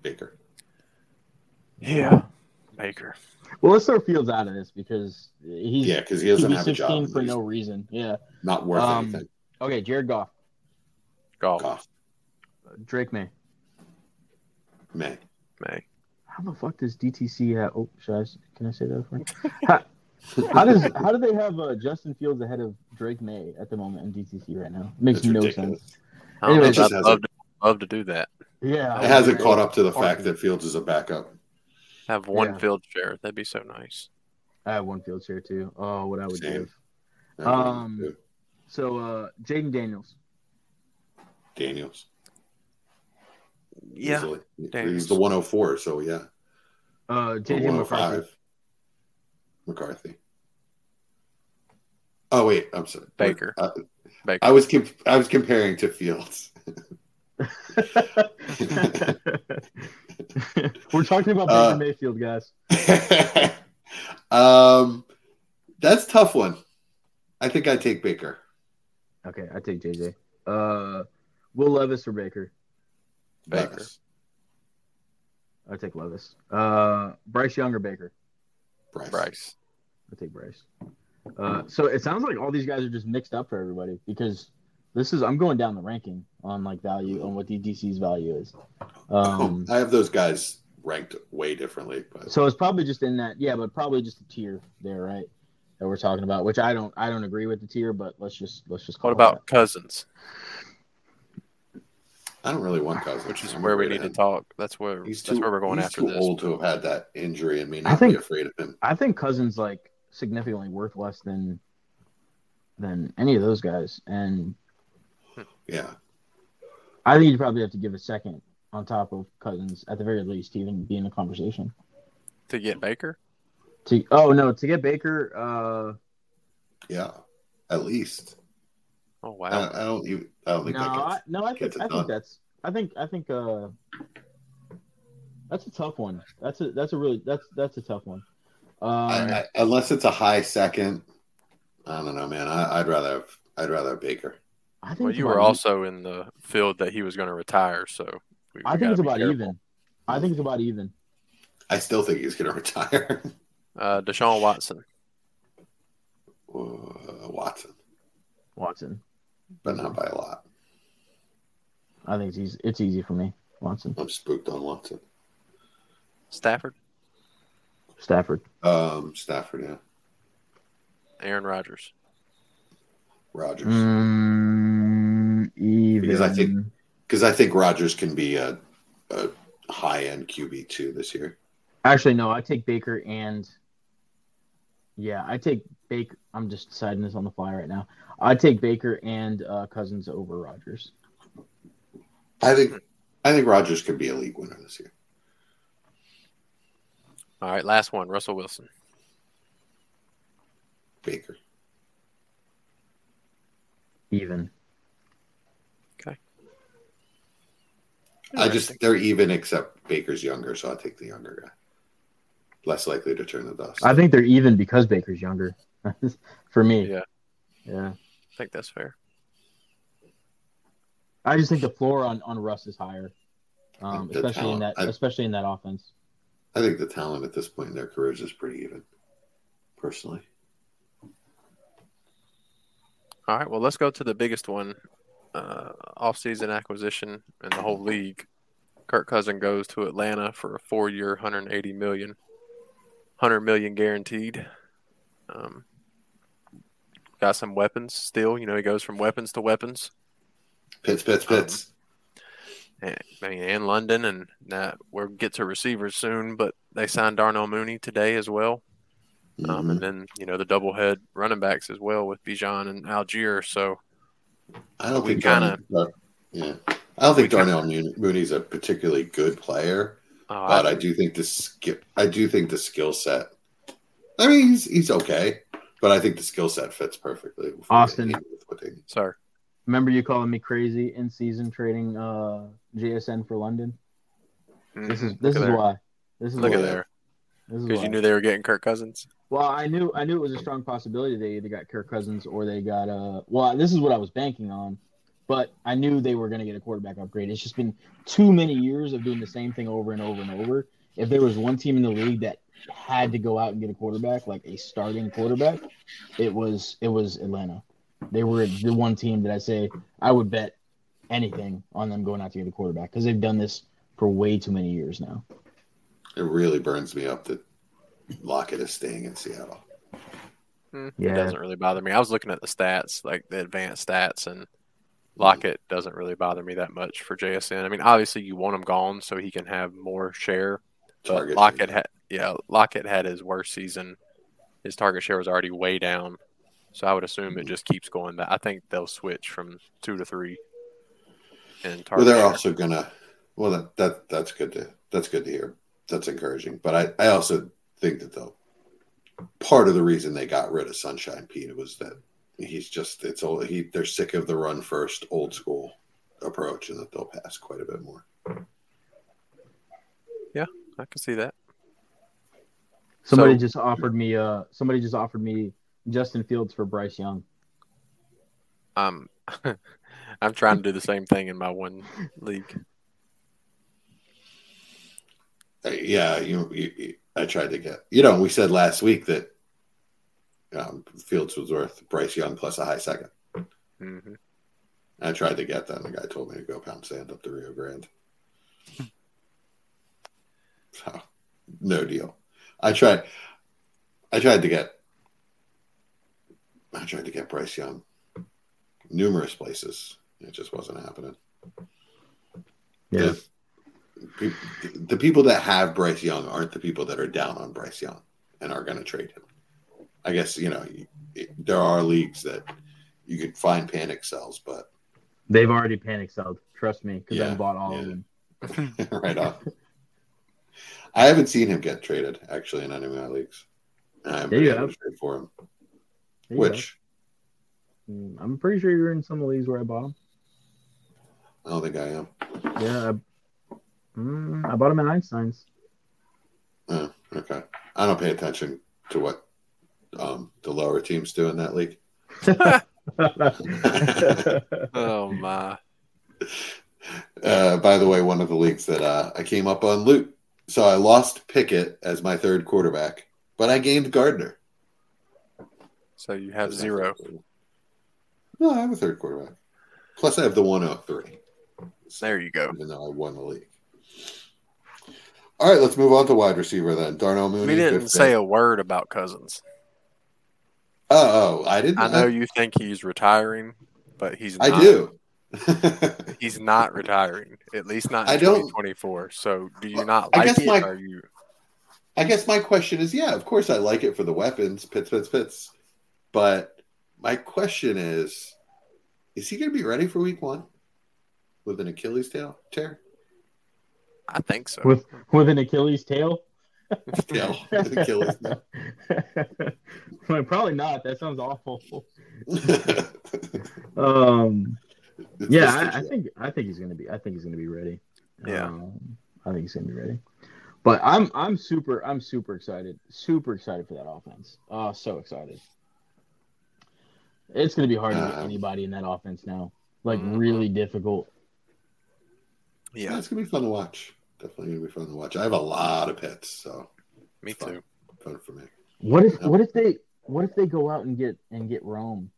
Yeah, Baker. Well, let's throw Fields out of this because he doesn't have a job for no reason. Yeah, not worth anything. Okay, Jared Goff. Goff. Drake May. May. How the fuck does DTC have? Oh, can I say that? How do they have Justin Fields ahead of Drake May at the moment in DTC right now? It makes It's no ridiculous. sense. Anyways, I'd love to do that. Yeah, it hasn't caught up to the fact that Fields is a backup. Have one field share. That'd be so nice. I have one field share too. Oh, what I would give. So Jaden Daniels. Yeah. Easily. He's the 104, so yeah. JJ McCarthy. Oh wait, I'm sorry. Baker. I was comparing to Fields. We're talking about Baker Mayfield, guys. That's a tough one. I think I'd take Baker. Okay, I take JJ. Will Levis or Baker? Baker. I take Levis. Bryce Young or Baker? Bryce. I take Bryce. So it sounds like all these guys are just mixed up for everybody because I'm going down the ranking on like value on what DC's value is. I have those guys ranked way differently, but so it's probably just in that, but probably just a tier there, right? That we're talking about, which I don't agree with the tier, but let's just call what about Cousins? I don't really want Cousins, which is where we need to talk. That's where we're going after this. He's too old to have had that injury and may not be afraid of him. I think Cousins like significantly worth less than any of those guys, and yeah, I think you probably have to give a second on top of Cousins at the very least to even be in the conversation. To get Baker? To get Baker. Yeah, at least. Oh wow! I don't think that. I think that's a tough one. That's a tough one. Unless it's a high second, I don't know, man. I'd rather have Baker. You were also in the field that he was going to retire, so I think it's about even. I think it's about even. I still think he's going to retire. Deshaun Watson. Watson. But not by a lot. I think it's easy for me. Watson. I'm spooked on Watson. Stafford, yeah. Aaron Rodgers. Even. Because I think Rodgers can be a high end QB too this year. Actually, no. I take Baker and I take Baker. I'm just deciding this on the fly right now. I take Baker and Cousins over Rodgers. I think Rodgers could be a league winner this year. All right, last one. Russell Wilson. Baker. Even. Okay. They're even except Baker's younger, so I'll take the younger guy. Less likely to turn the dust. I think they're even because Baker's younger. For me. Yeah. Yeah. I think that's fair. I just think the floor on Russ is higher. Especially in that offense. I think the talent at this point in their careers is pretty even, personally. All right, well, let's go to the biggest one, off-season acquisition in the whole league. Kirk Cousins goes to Atlanta for a 4-year, $180 million, $100 million guaranteed. Got some weapons still. He goes from weapons to weapons. Pitts. And London, and we'll get to receivers soon, but they signed Darnell Mooney today as well. Mm-hmm. And then, the doublehead running backs as well with Bijan and Algier. So I don't think Darnell Mooney's a particularly good player, but I do think the skill set. I mean, he's okay, but I think the skill set fits perfectly. Austin, sorry. Remember you calling me crazy in season trading JSN for London? This is why. Look at there. Because you knew they were getting Kirk Cousins. Well, I knew it was a strong possibility they either got Kirk Cousins or they got this is what I was banking on, but I knew they were going to get a quarterback upgrade. It's just been too many years of doing the same thing over and over and over. If there was one team in the league that had to go out and get a quarterback, like a starting quarterback, it was Atlanta. They were the one team that I say I would bet anything on them going out to get a quarterback because they've done this for way too many years now. It really burns me up that Lockett is staying in Seattle. It doesn't really bother me. I was looking at the stats, like the advanced stats, and Lockett doesn't really bother me that much for JSN. I mean, obviously you want him gone so he can have more share. But Lockett had his worst season. His target share was already way down, so I would assume it just keeps going. I think they'll switch from 2 to 3. And well, they're also gonna. Well, that's good to hear. That's encouraging. But I also think that part of the reason they got rid of Sunshine Pete was that they're sick of the run first old school approach, and that they'll pass quite a bit more. Yeah, I can see that. Somebody just offered me Justin Fields for Bryce Young. I'm trying to do the same thing in my one league. Yeah, I tried to get. We said last week that Fields was worth Bryce Young plus a high second. Mm-hmm. I tried to get that, and the guy told me to go pound sand up to Rio Grande. So, no deal. I tried to get Bryce Young numerous places. It just wasn't happening. Yeah. The people that have Bryce Young aren't the people that are down on Bryce Young and are going to trade him. I guess, there are leagues that you could find panic sells, but they've already panic sold. Trust me, because I bought all of them. Right on. I haven't seen him get traded, actually, in any of my leagues. I'm able to trade for him. Which? I'm pretty sure you're in some of the leagues where I bought him. I don't think I am. Yeah, I bought him at Einstein's. Oh, okay. I don't pay attention to what the lower teams do in that league. Oh, my. By the way, one of the leagues that I came up on loot. So I lost Pickett as my third quarterback, but I gained Gardner. So you have 0. No, I have a third quarterback. Plus I have the 103. There you go. Even though I won the league. All right, let's move on to wide receiver then. Darnell Mooney. We didn't say a word about Cousins. Oh, I didn't. I know you think he's retiring, but he's not. I do. He's not retiring, at least not in 2024. So do you not like it? Or you... I guess my question is, yeah, of course I like it for the weapons, pits. But my question is he going to be ready for week 1 with an Achilles tear? I think so. With an Achilles tail? Achilles tail. Well, probably not. That sounds awful. I think he's gonna be. I think he's gonna be ready. Yeah, I think he's gonna be ready. But I'm super excited. Super excited for that offense. So excited. It's gonna be hard to get anybody in that offense now. Really difficult. Yeah, it's gonna be fun to watch. Definitely gonna be fun to watch. I have a lot of pets, so me too. Fun for me. What if they go out and get Rome?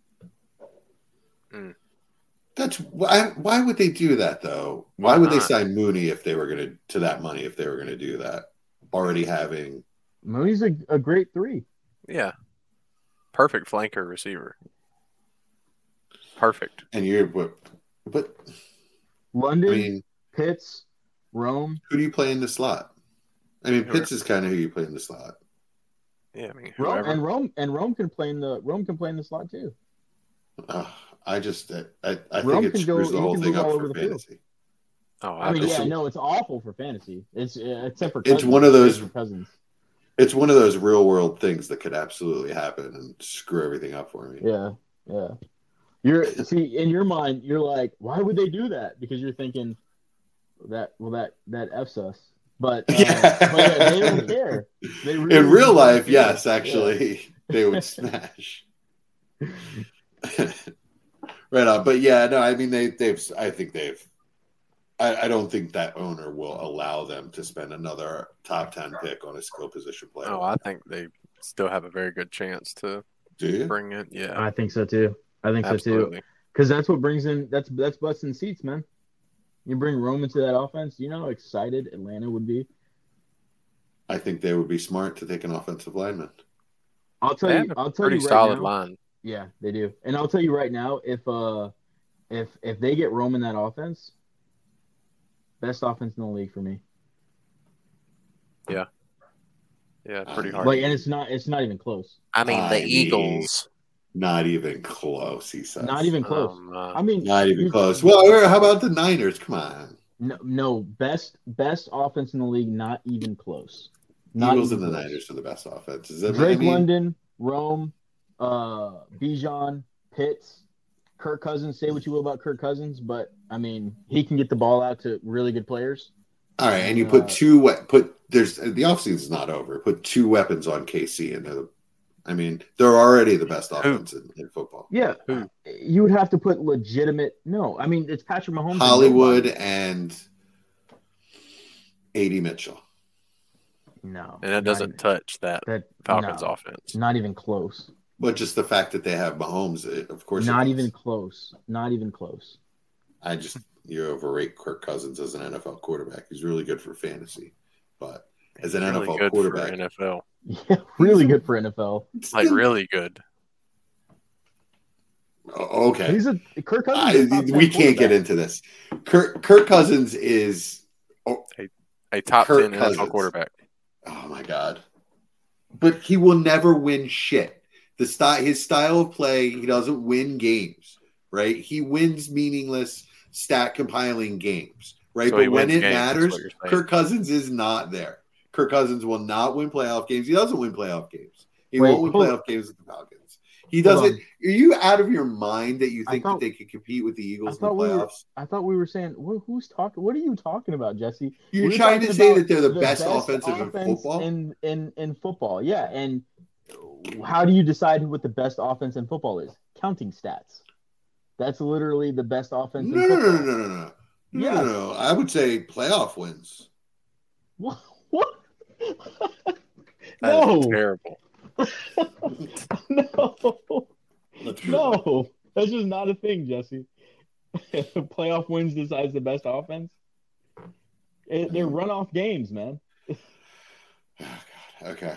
That's why would they do that though? Why would they sign Mooney if they were gonna to that money if they were gonna do that? Already having Mooney's a great 3. Yeah, perfect flanker receiver. Perfect. And you're but London, Pitts, Rome. Who do you play in the slot? I mean, Pitts is kind of who you play in the slot. Yeah, I mean, Rome can play in the slot too. I think it screws the whole thing up for fantasy. Oh, I mean, it's awful for fantasy. It's except for Cousins. It's one of those Cousins. It's one of those real world things that could absolutely happen and screw everything up for me. Yeah. In your mind, you're like, why would they do that? Because you're thinking that F's us. But they don't care. They really in real life, yes, actually, they would smash. Right on, but yeah, no, I mean I don't think that owner will allow them to spend another top 10 pick on a skill position player. Oh, I think they still have a very good chance to bring it. Yeah, I think so too. So too. Because that's what brings in that's busting seats, man. You bring Rome into that offense, you know how excited Atlanta would be? I think they would be smart to take an offensive lineman. I'll tell you right solid now, line. Yeah, they do. And I'll tell you right now, if they get Rome in that offense, best offense in the league for me. Yeah. Yeah, pretty hard. Like, and it's not even close. I mean, the Eagles. Not even close, he says. Not even close. I mean, not even close. Well, how about the Niners? Come on. No, best offense in the league, not even close. Eagles and the Niners are the best offenses. Drake London, Rome, Bijan, Pitts, Kirk Cousins. Say what you will about Kirk Cousins, but I mean, he can get the ball out to really good players. All right, and you the offseason is not over. Put 2 weapons on KC, and they're already the best offense in football. Yeah, you would have to put legitimate. No, I mean it's Patrick Mahomes, Hollywood, and A.D. Mitchell. No, and it doesn't touch that Falcons offense. Not even close. But just the fact that they have Mahomes, of course. Not even close. Not even close. You overrate Kirk Cousins as an NFL quarterback. He's really good for fantasy, but as an really NFL good quarterback, for NFL. Yeah, really good for NFL. Like really good. Okay, Kirk Cousins. We can't get into this. Kirk Cousins is a top 10 NFL quarterback. Oh my god! But he will never win shit. His style of play, he doesn't win games, right? He wins meaningless stat compiling games, right? So but when it matters, Kirk Cousins is not there. Kirk Cousins will not win playoff games. He doesn't win playoff games. He won't win playoff games with the Falcons. He doesn't. Are you out of your mind that you think that they could compete with the Eagles in the playoffs? I thought we were saying, who's talking? What are you talking about, Jesse? You're trying to say that they're the best offensive in football? In football, yeah. And how do you decide what the best offense in football is? Counting stats. That's literally the best offense in football. No. I would say playoff wins. What? That is terrible. No, that's just not a thing, Jesse. Playoff wins decides the best offense. They're runoff games, man. Oh, God. Okay.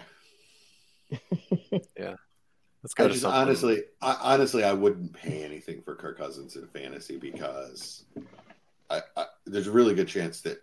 Yeah. Let's go to something. Honestly, I wouldn't pay anything for Kirk Cousins in fantasy because there's a really good chance that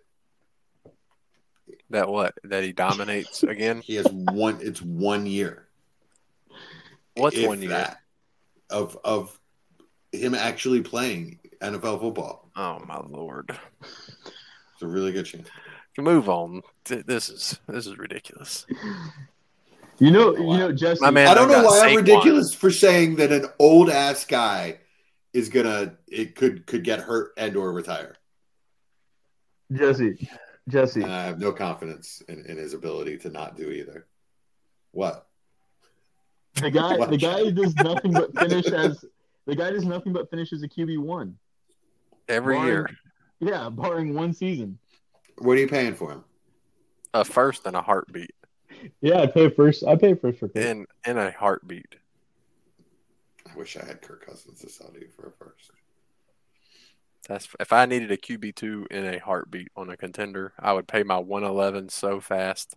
he dominates again. He has one. It's 1 year. What's 1 year? Of him actually playing NFL football. Oh my Lord! It's a really good chance. Move on. This is ridiculous. You know, Jesse. I don't know why I'm ridiculous for saying that an old ass guy is could get hurt and or retire. Jesse. And I have no confidence in his ability to not do either. What? The guy does nothing but finish as a QB1 every year. Yeah, barring one season. What are you paying for him? A first and a heartbeat. Yeah, I pay first for Kirk. In a heartbeat. I wish I had Kirk Cousins to sell to you for a first. That's if I needed a QB2 in a heartbeat on a contender, I would pay my 111 so fast.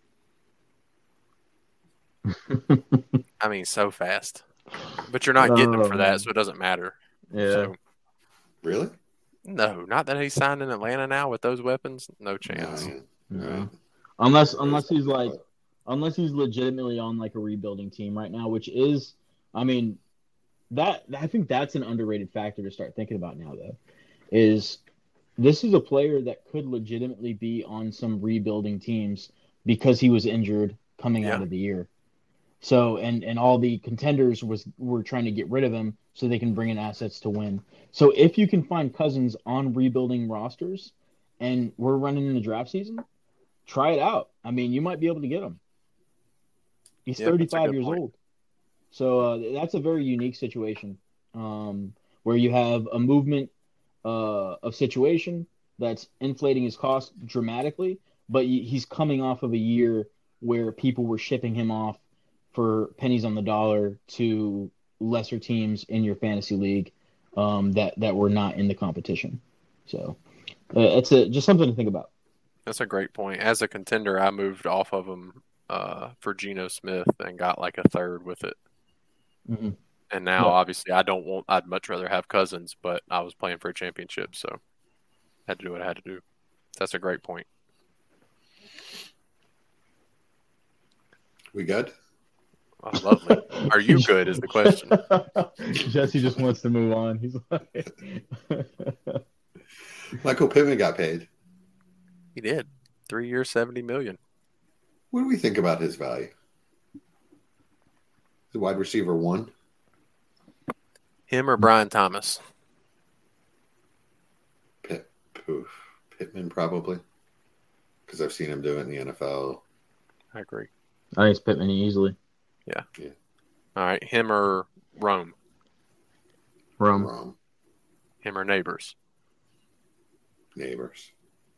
I mean, so fast. But you're not getting him for that, so it doesn't matter. Yeah. So, really? No, not that he's signed in Atlanta now with those weapons. No chance. No. Unless he's legitimately on like a rebuilding team right now, which is, I mean, I think that's an underrated factor to start thinking about now, though, is this is a player that could legitimately be on some rebuilding teams because he was injured coming out of the year. So, and all the contenders were trying to get rid of him so they can bring in assets to win. So if you can find Cousins on rebuilding rosters and we're running in the draft season, try it out. I mean, you might be able to get him. He's 35 years old. So that's a very unique situation where you have a movement of situation that's inflating his cost dramatically, but he's coming off of a year where people were shipping him off for pennies on the dollar to lesser teams in your fantasy league that were not in the competition. So it's just something to think about. That's a great point. As a contender, I moved off of him for Geno Smith and got like a third with it. Mm-hmm. And now, obviously, I'd much rather have Cousins, but I was playing for a championship, so I had to do what I had to do. That's a great point. We good? Oh, lovely. Are you good is the question. Jesse just wants to move on. He's like... Michael Pittman got paid. He did. 3 years, $70 million. What do we think about his value? The wide receiver 1? Him or Brian Thomas? Pittman probably, because I've seen him do it in the NFL. I agree. I think it's Pittman easily. Yeah. All right. Him or Rome? Rome. Him or Neighbors? Neighbors.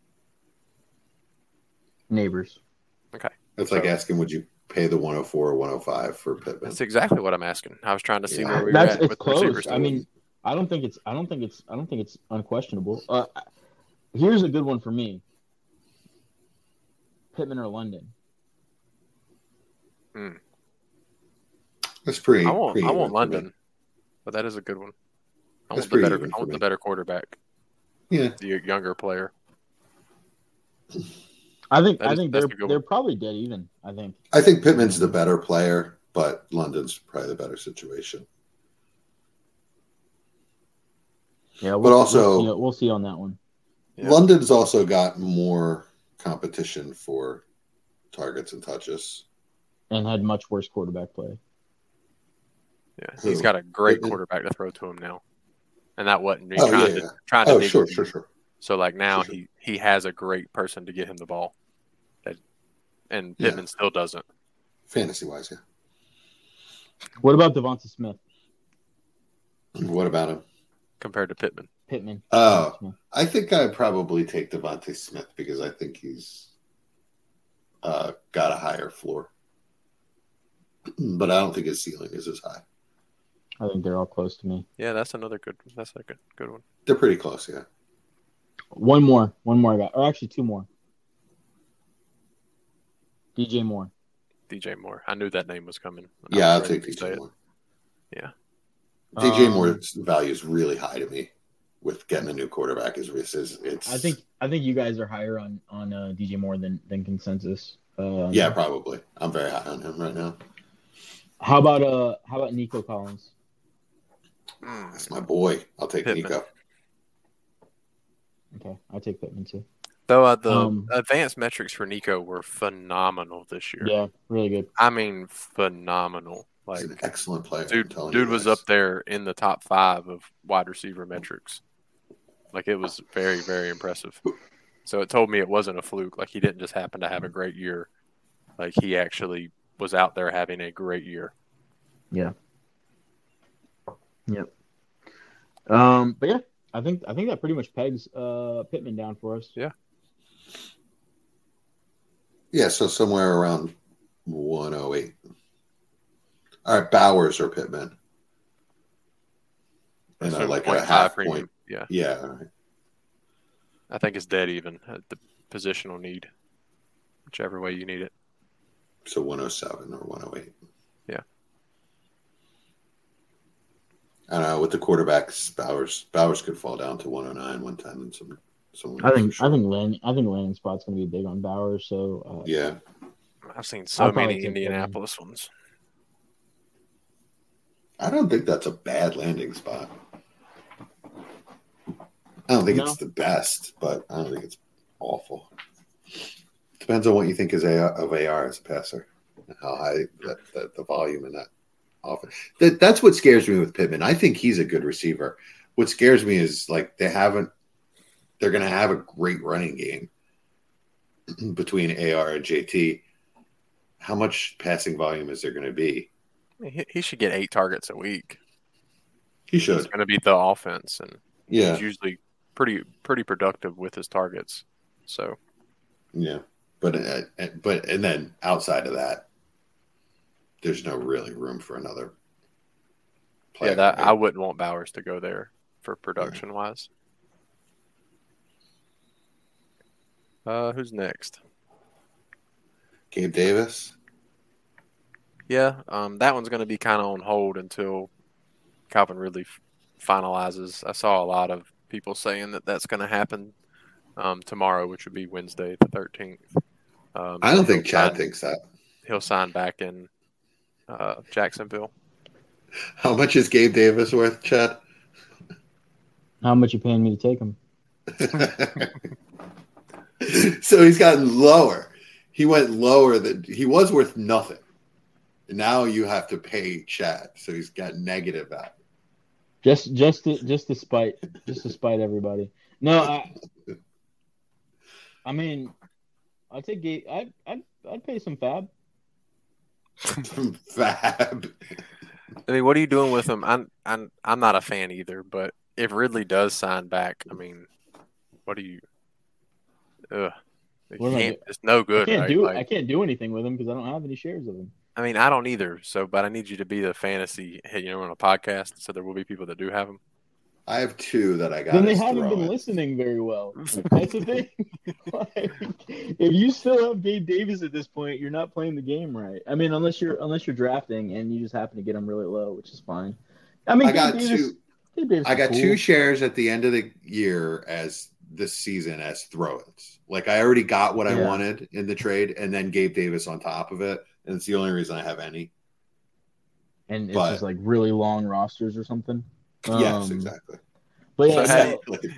Okay. That's like asking, would you pay the 104 or 105 for Pittman? That's exactly what I'm asking. I was trying to see where we were at with close. receivers. I mean, I don't think it's unquestionable. Here's a good one for me. Pittman or London? That's pretty. I want London, but that is a good one. I want the better quarterback. Yeah, the younger player. I think they're probably dead even. I think Pittman's the better player, but London's probably the better situation. Yeah, we'll see on that one. Yeah. London's also got more competition for targets and touches, and had much worse quarterback play. Yeah, he's got a great quarterback to throw to him now, and that wasn't trying to dig sure. So like now he has a great person to get him the ball, and Pittman still doesn't. Fantasy wise, yeah. What about Devonta Smith? What about him compared to Pittman? Oh, I think I'd probably take Devonta Smith because I think he's got a higher floor, but I don't think his ceiling is as high. I think they're all close to me. Yeah, that's a good one. They're pretty close, yeah. One more I got, or actually two more. DJ Moore. I knew that name was coming. Yeah, I'll take DJ Moore. Yeah. DJ Moore's value is really high to me with getting a new quarterback. I think you guys are higher on DJ Moore than consensus. Yeah, probably. I'm very high on him right now. How about Nico Collins? That's my boy. I'll take Pittman. Nico. Okay, I'll take Pittman too. Though the advanced metrics for Nico were phenomenal this year. Yeah, really good. I mean, phenomenal. Like, he's an excellent player. Dude was up there in the top 5 of wide receiver metrics. Like, it was very, very impressive. So it told me it wasn't a fluke. Like, he didn't just happen to have a great year. Like, he actually was out there having a great year. Yeah. Yep. But yeah, I think that pretty much pegs Pittman down for us. Yeah. Yeah, so somewhere around 108. All right, Bowers or Pittman. And so like a half point. Yeah. Yeah. All right. I think it's dead even at the positional need, whichever way you need it. So 107 or 108. Yeah. I don't know. With the quarterbacks, Bowers could fall down to 109, 110, and some. I think landing spot's going to be big on Bowers. So yeah, I've seen so many Indianapolis ones. I don't think that's a bad landing spot. I don't think it's the best, but I don't think it's awful. Depends on what you think of AR as a passer, and how high the volume in that offense. That's what scares me with Pittman. I think he's a good receiver. What scares me is like they're going to have a great running game between AR and JT. How much passing volume is there going to be? I mean, he should get 8 targets a week. He should. He's going to beat the offense, and he's usually pretty productive with his targets. So, yeah, but then outside of that, there's no really room for another player. Yeah, I wouldn't want Bowers to go there for production wise. Who's next? Gabe Davis. Yeah, that one's going to be kind of on hold until Calvin Ridley finalizes. I saw a lot of people saying that that's going to happen tomorrow, which would be Wednesday, the 13th. I don't think Chad thinks that. He'll sign back in Jacksonville. How much is Gabe Davis worth, Chad? How much you paying me to take him? So he's gotten lower. He went lower than he was worth nothing. And now you have to pay Chad, so he's got negative value. Just to spite everybody. No, I mean, I'd take Gabe. I'd pay some fab. Some fab. I mean, what are you doing with him? I'm not a fan either, but if Ridley does sign back, I mean, what do you? It's no good. I can't do anything with him because I don't have any shares of him. I mean, I don't either. So, but I need you to be the fantasy, on a podcast. So there will be people that do have him. I have 2 that I got. Then they haven't been listening very well. That's the thing. If you still have Gabe Davis at this point, you're not playing the game right. I mean, unless you're drafting and you just happen to get him really low, which is fine. I mean, I got 2. I got cool. 2 shares at the end of the year as this season as throw-ins. Like I already got what I wanted in the trade, and then Gabe Davis on top of it, and it's the only reason I have any. And it's just like really long rosters or something. Yes, exactly. But yeah, so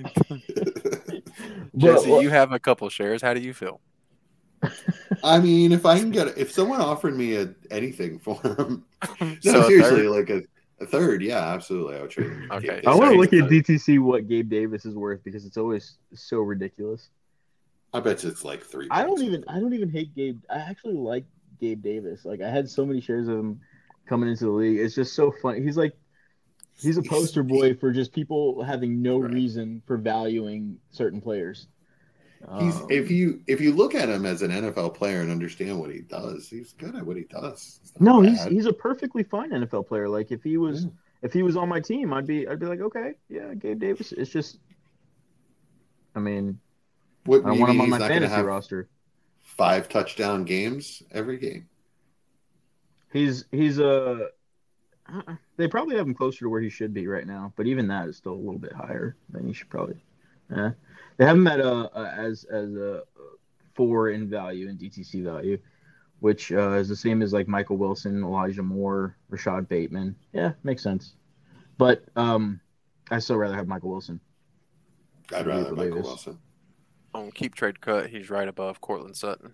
Jesse, you have a couple shares. How do you feel? I mean, if someone offered me anything for him, seriously, like a third, yeah, absolutely, I would trade him. Okay, I want to look at DTC what Gabe Davis is worth because it's always so ridiculous. I bet it's like 3. I don't even hate Gabe. I actually like Gabe Davis. Like I had so many shares of him coming into the league. It's just so funny. He's a poster boy for just people having no reason for valuing certain players. If you look at him as an NFL player and understand what he does, he's good at what he does. No, he's a perfectly fine NFL player. Like if he was on my team, I'd be like, okay, yeah, Gabe Davis. It's just, I mean, I don't want him on my fantasy roster. 5 touchdown games every game. He's they probably have him closer to where he should be right now, but even that is still a little bit higher than he should probably. Yeah, they have him at as a 4 in value in DTC value, which is the same as like Michael Wilson, Elijah Moore, Rashad Bateman. Yeah, makes sense. But I still rather have Michael Wilson. I'd rather have Michael Wilson. On Keep Trade Cut, he's right above Cortland Sutton.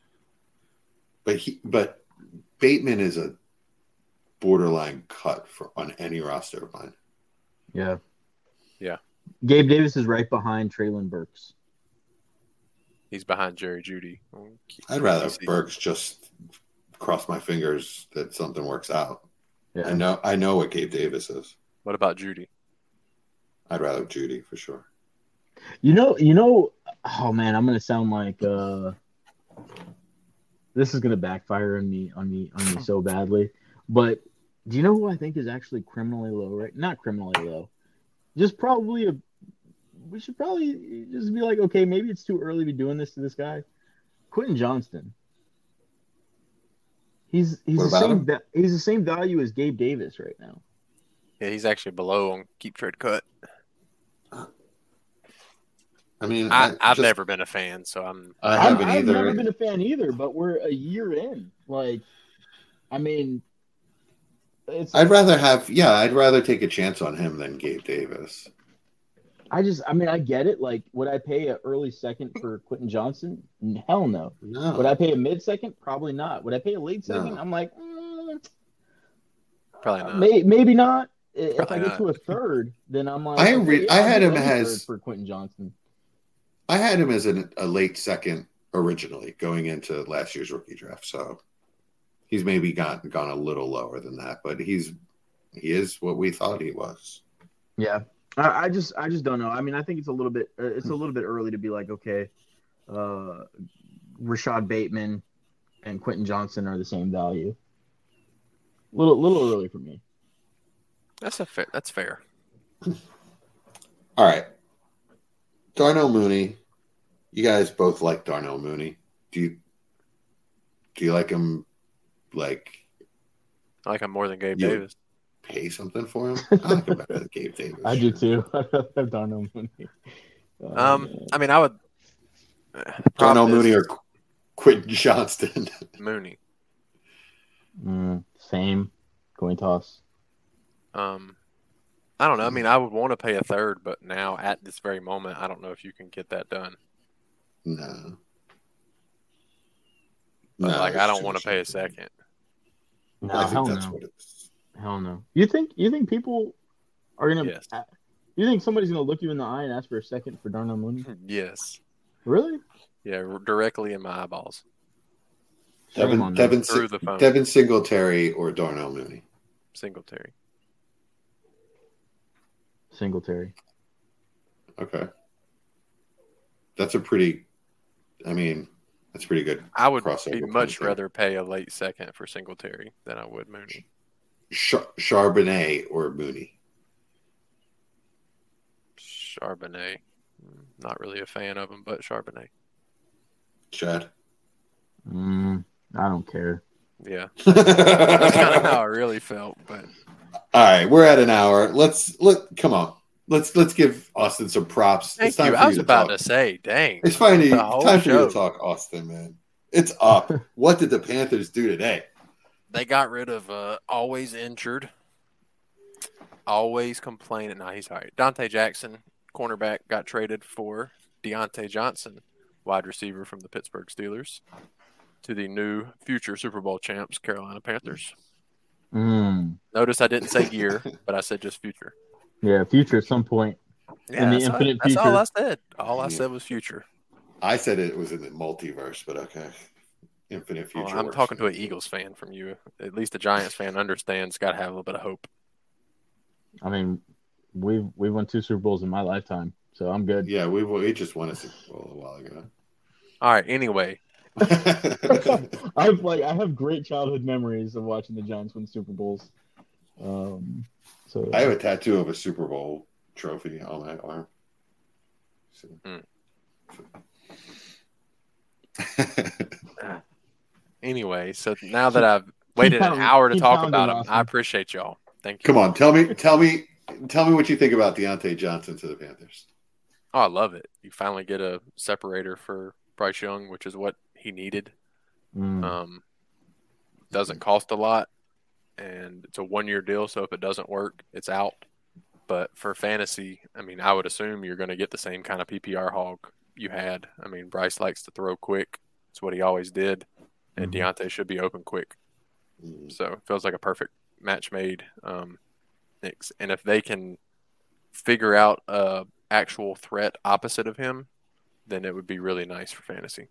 But Bateman is a borderline cut on any roster of mine. Yeah. Yeah. Gabe Davis is right behind Treylon Burks. He's behind Jerry Jeudy. I'd rather Burks just cross my fingers that something works out. Yeah. I know what Gabe Davis is. What about Jeudy? I'd rather Jeudy for sure. You know, oh man, I'm gonna sound like this is gonna backfire on me so badly. But do you know who I think is actually criminally low? Right? Not criminally low. Just probably we should probably just be like, okay, maybe it's too early to be doing this to this guy. Quentin Johnston. He's the same value as Gabe Davis right now. Yeah, he's actually below on Keep Trade Cut. I mean, I've never been a fan, so I've never been a fan either. But we're a year in. Like, I mean, I'd rather take a chance on him than Gabe Davis. I get it. Like, would I pay an early second for Quentin Johnston? Hell no. No. Would I pay a mid second? Probably not. Would I pay a late second? No. I'm like, probably not. Maybe not. If I get to a third, then I'm like, I had him as for Quentin Johnston. I had him as a late second originally going into last year's rookie draft. So he's maybe gone a little lower than that, but he is what we thought he was. Yeah. I just don't know. I mean, I think it's a little bit early to be like, okay, Rashad Bateman and Quentin Johnston are the same value. Little early for me. That's fair. All right. Darnell Mooney. You guys both like Darnell Mooney. Do you like him like I like him more than Gabe You would Davis. pay something for him? I like him better than Gabe Davis. I do too. I have Darnell Mooney. I mean, I would. Darnell Mooney or Quentin Johnston? Mooney. Same. Coin toss. I don't know. I mean, I would want to pay a third, but now at this very moment, I don't know if you can get that done. No. But I don't want to pay a second. No, I think hell that's no. what it is. Hell no. You think people are gonna? Yes. You think somebody's gonna look you in the eye and ask for a second for Darnell Mooney? Yes. Really? Yeah, directly in my eyeballs. Devin Singletary or Darnell Mooney? Singletary. Okay. That's pretty good. I would crossover much point rather pay a late second for Singletary than I would Mooney. Charbonnet or Mooney? Charbonnet. Not really a fan of him, but Charbonnet. Chad? I don't care. Yeah. That's kind of how I really felt, but all right, we're at an hour. Come on. Let's give Austin some props. Thank you. I was about to say, dang. It's finally time for you to talk, Austin, man. It's up. What did the Panthers do today? They got rid of always injured, always complaining. No, he's all right. Dante Jackson, cornerback, got traded for Deontay Johnson, wide receiver from the Pittsburgh Steelers, to the new future Super Bowl champs, Carolina Panthers. Notice I didn't say year, but I said just future. Yeah, future at some point. Yeah, in the infinite future. That's all I said. All I said was future. I said it was in the multiverse, but okay. Infinite future. Well, I'm talking to an Eagles fan from you. At least a Giants fan understands. Got to have a little bit of hope. I mean, we won 2 Super Bowls in my lifetime, so I'm good. Yeah, we just won a Super Bowl a while ago. All right. Anyway, I have great childhood memories of watching the Giants win Super Bowls. So I have a tattoo of a Super Bowl trophy on my arm. Anyway, so now that I've waited an hour to talk about him, I appreciate y'all. Thank you. Come on, tell me what you think about Deontay Johnson to the Panthers. Oh, I love it. You finally get a separator for Bryce Young, which is what he needed. Doesn't cost a lot, and it's a 1-year deal, so if it doesn't work, it's out. But for fantasy, I mean, I would assume you're going to get the same kind of PPR hog you had. I mean, Bryce likes to throw quick. It's what he always did, and Deontay should be open quick. So it feels like a perfect match made. And if they can figure out a actual threat opposite of him, then it would be really nice for fantasy.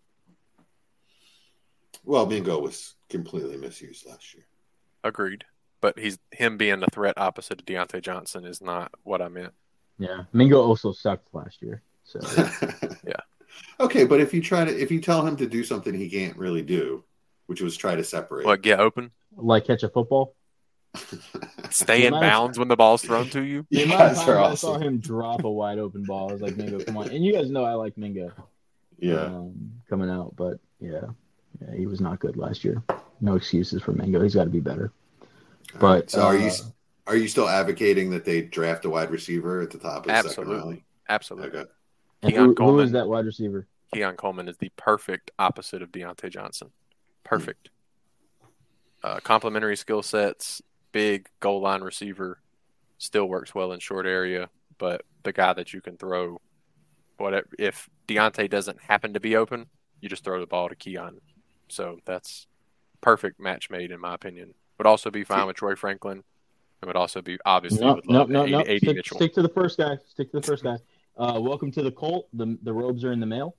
Well, Mingo was completely misused last year. Agreed. But him being the threat opposite of Deontay Johnson is not what I meant. Yeah. Mingo also sucked last year. So yeah. Okay, but if you tell him to do something he can't really do, which was try to separate. What, get open? Like catch a football? Stay in bounds when the ball's thrown to you? The amount of times I saw him drop a wide open ball. I was like, Mingo, come on. And you guys know I like Mingo. Yeah. Coming out, but yeah, he was not good last year. No excuses for Mingo. He's got to be better. But so are you still advocating that they draft a wide receiver at the top of the second round? Absolutely. Okay. Who is that wide receiver? Keon Coleman is the perfect opposite of Deontay Johnson. Perfect. Complementary skill sets, big goal line receiver, still works well in short area, but the guy that you can throw, whatever. If Deontay doesn't happen to be open, you just throw the ball to Keon. So that's perfect match made, in my opinion. Would also be fine with Troy Franklin. It would also be obviously AD Mitchell. Stick to the first guy. Welcome to the cult. The robes are in the mail.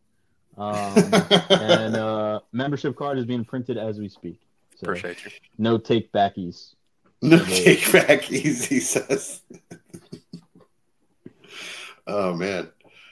And membership card is being printed as we speak. So, appreciate you. No take backies. No take backies, he says. Oh man.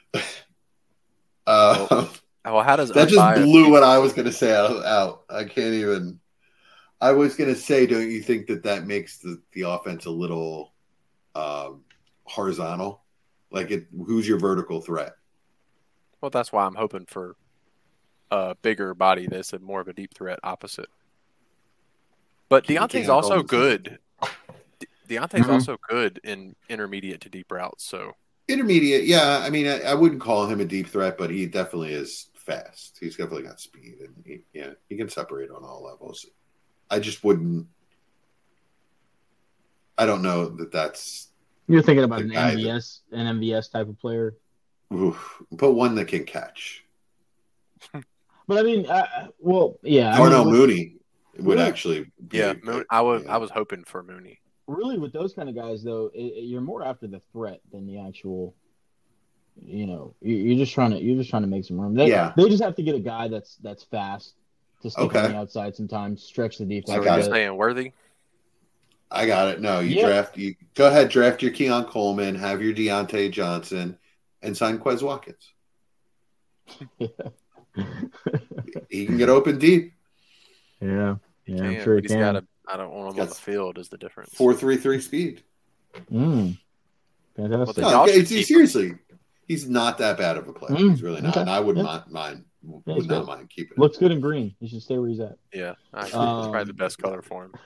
How does that just blew what I was going to say out? I can't even. I was going to say, don't you think that makes the offense a little horizontal? Like, who's your vertical threat? Well, that's why I'm hoping for a bigger body that's more of a deep threat opposite. But Deontay's also good. Deontay's also good in intermediate to deep routes. So intermediate, yeah. I mean, I wouldn't call him a deep threat, but he definitely is fast. He's definitely got speed, and he can separate on all levels. I just wouldn't. I don't know that's. You're thinking about an MVS type of player. But one that can catch. But I mean, yeah. Darnell Mooney would actually. I was hoping for Mooney. Really, with those kind of guys, though, you're more after the threat than the actual. You're just trying to make some room. They just have to get a guy that's fast to stick on the outside sometimes, stretch the defense. I got it. Saying Worthy. I got it. No, you go ahead, draft your Keon Coleman, have your Deontay Johnson, and sign Quez Watkins. He can get open deep. Yeah, I'm sure he can. I don't want him on the field is the difference. 4.33 speed. Fantastic. No, seriously, he's not that bad of a player. He's really not. Okay. And I would not mind keeping him. Looks good in green. He should stay where he's at. Yeah, it's probably the best color for him.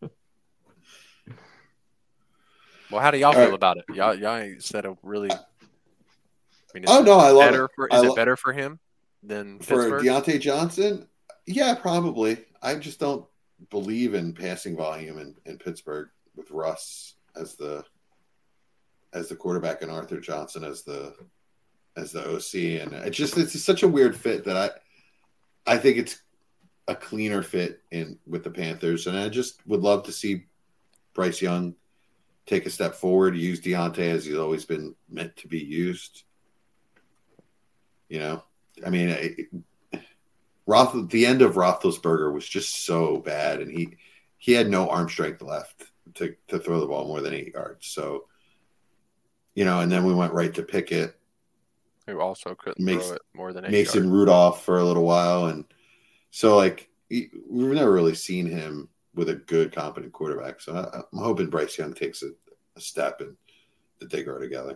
Well, how do y'all feel about it? Y'all ain't said a really. I mean, I love it. Is it better for him than for Pittsburgh? Deontay Johnson? Yeah, probably. I just don't believe in passing volume in Pittsburgh with Russ as the quarterback and Arthur Johnson as the OC, and it's such a weird fit that I think it's a cleaner fit with the Panthers, and I just would love to see Bryce Young take a step forward, use Deontay as he's always been meant to be used. I mean, the end of Roethlisberger was just so bad, and he had no arm strength left to throw the ball more than 8 yards. So, and then we went right to Pickett, who also couldn't throw it more than 8 Mason yards. Rudolph for a little while, and so we've never really seen him with a good, competent quarterback. So I'm hoping Bryce Young takes a step and that they grow together.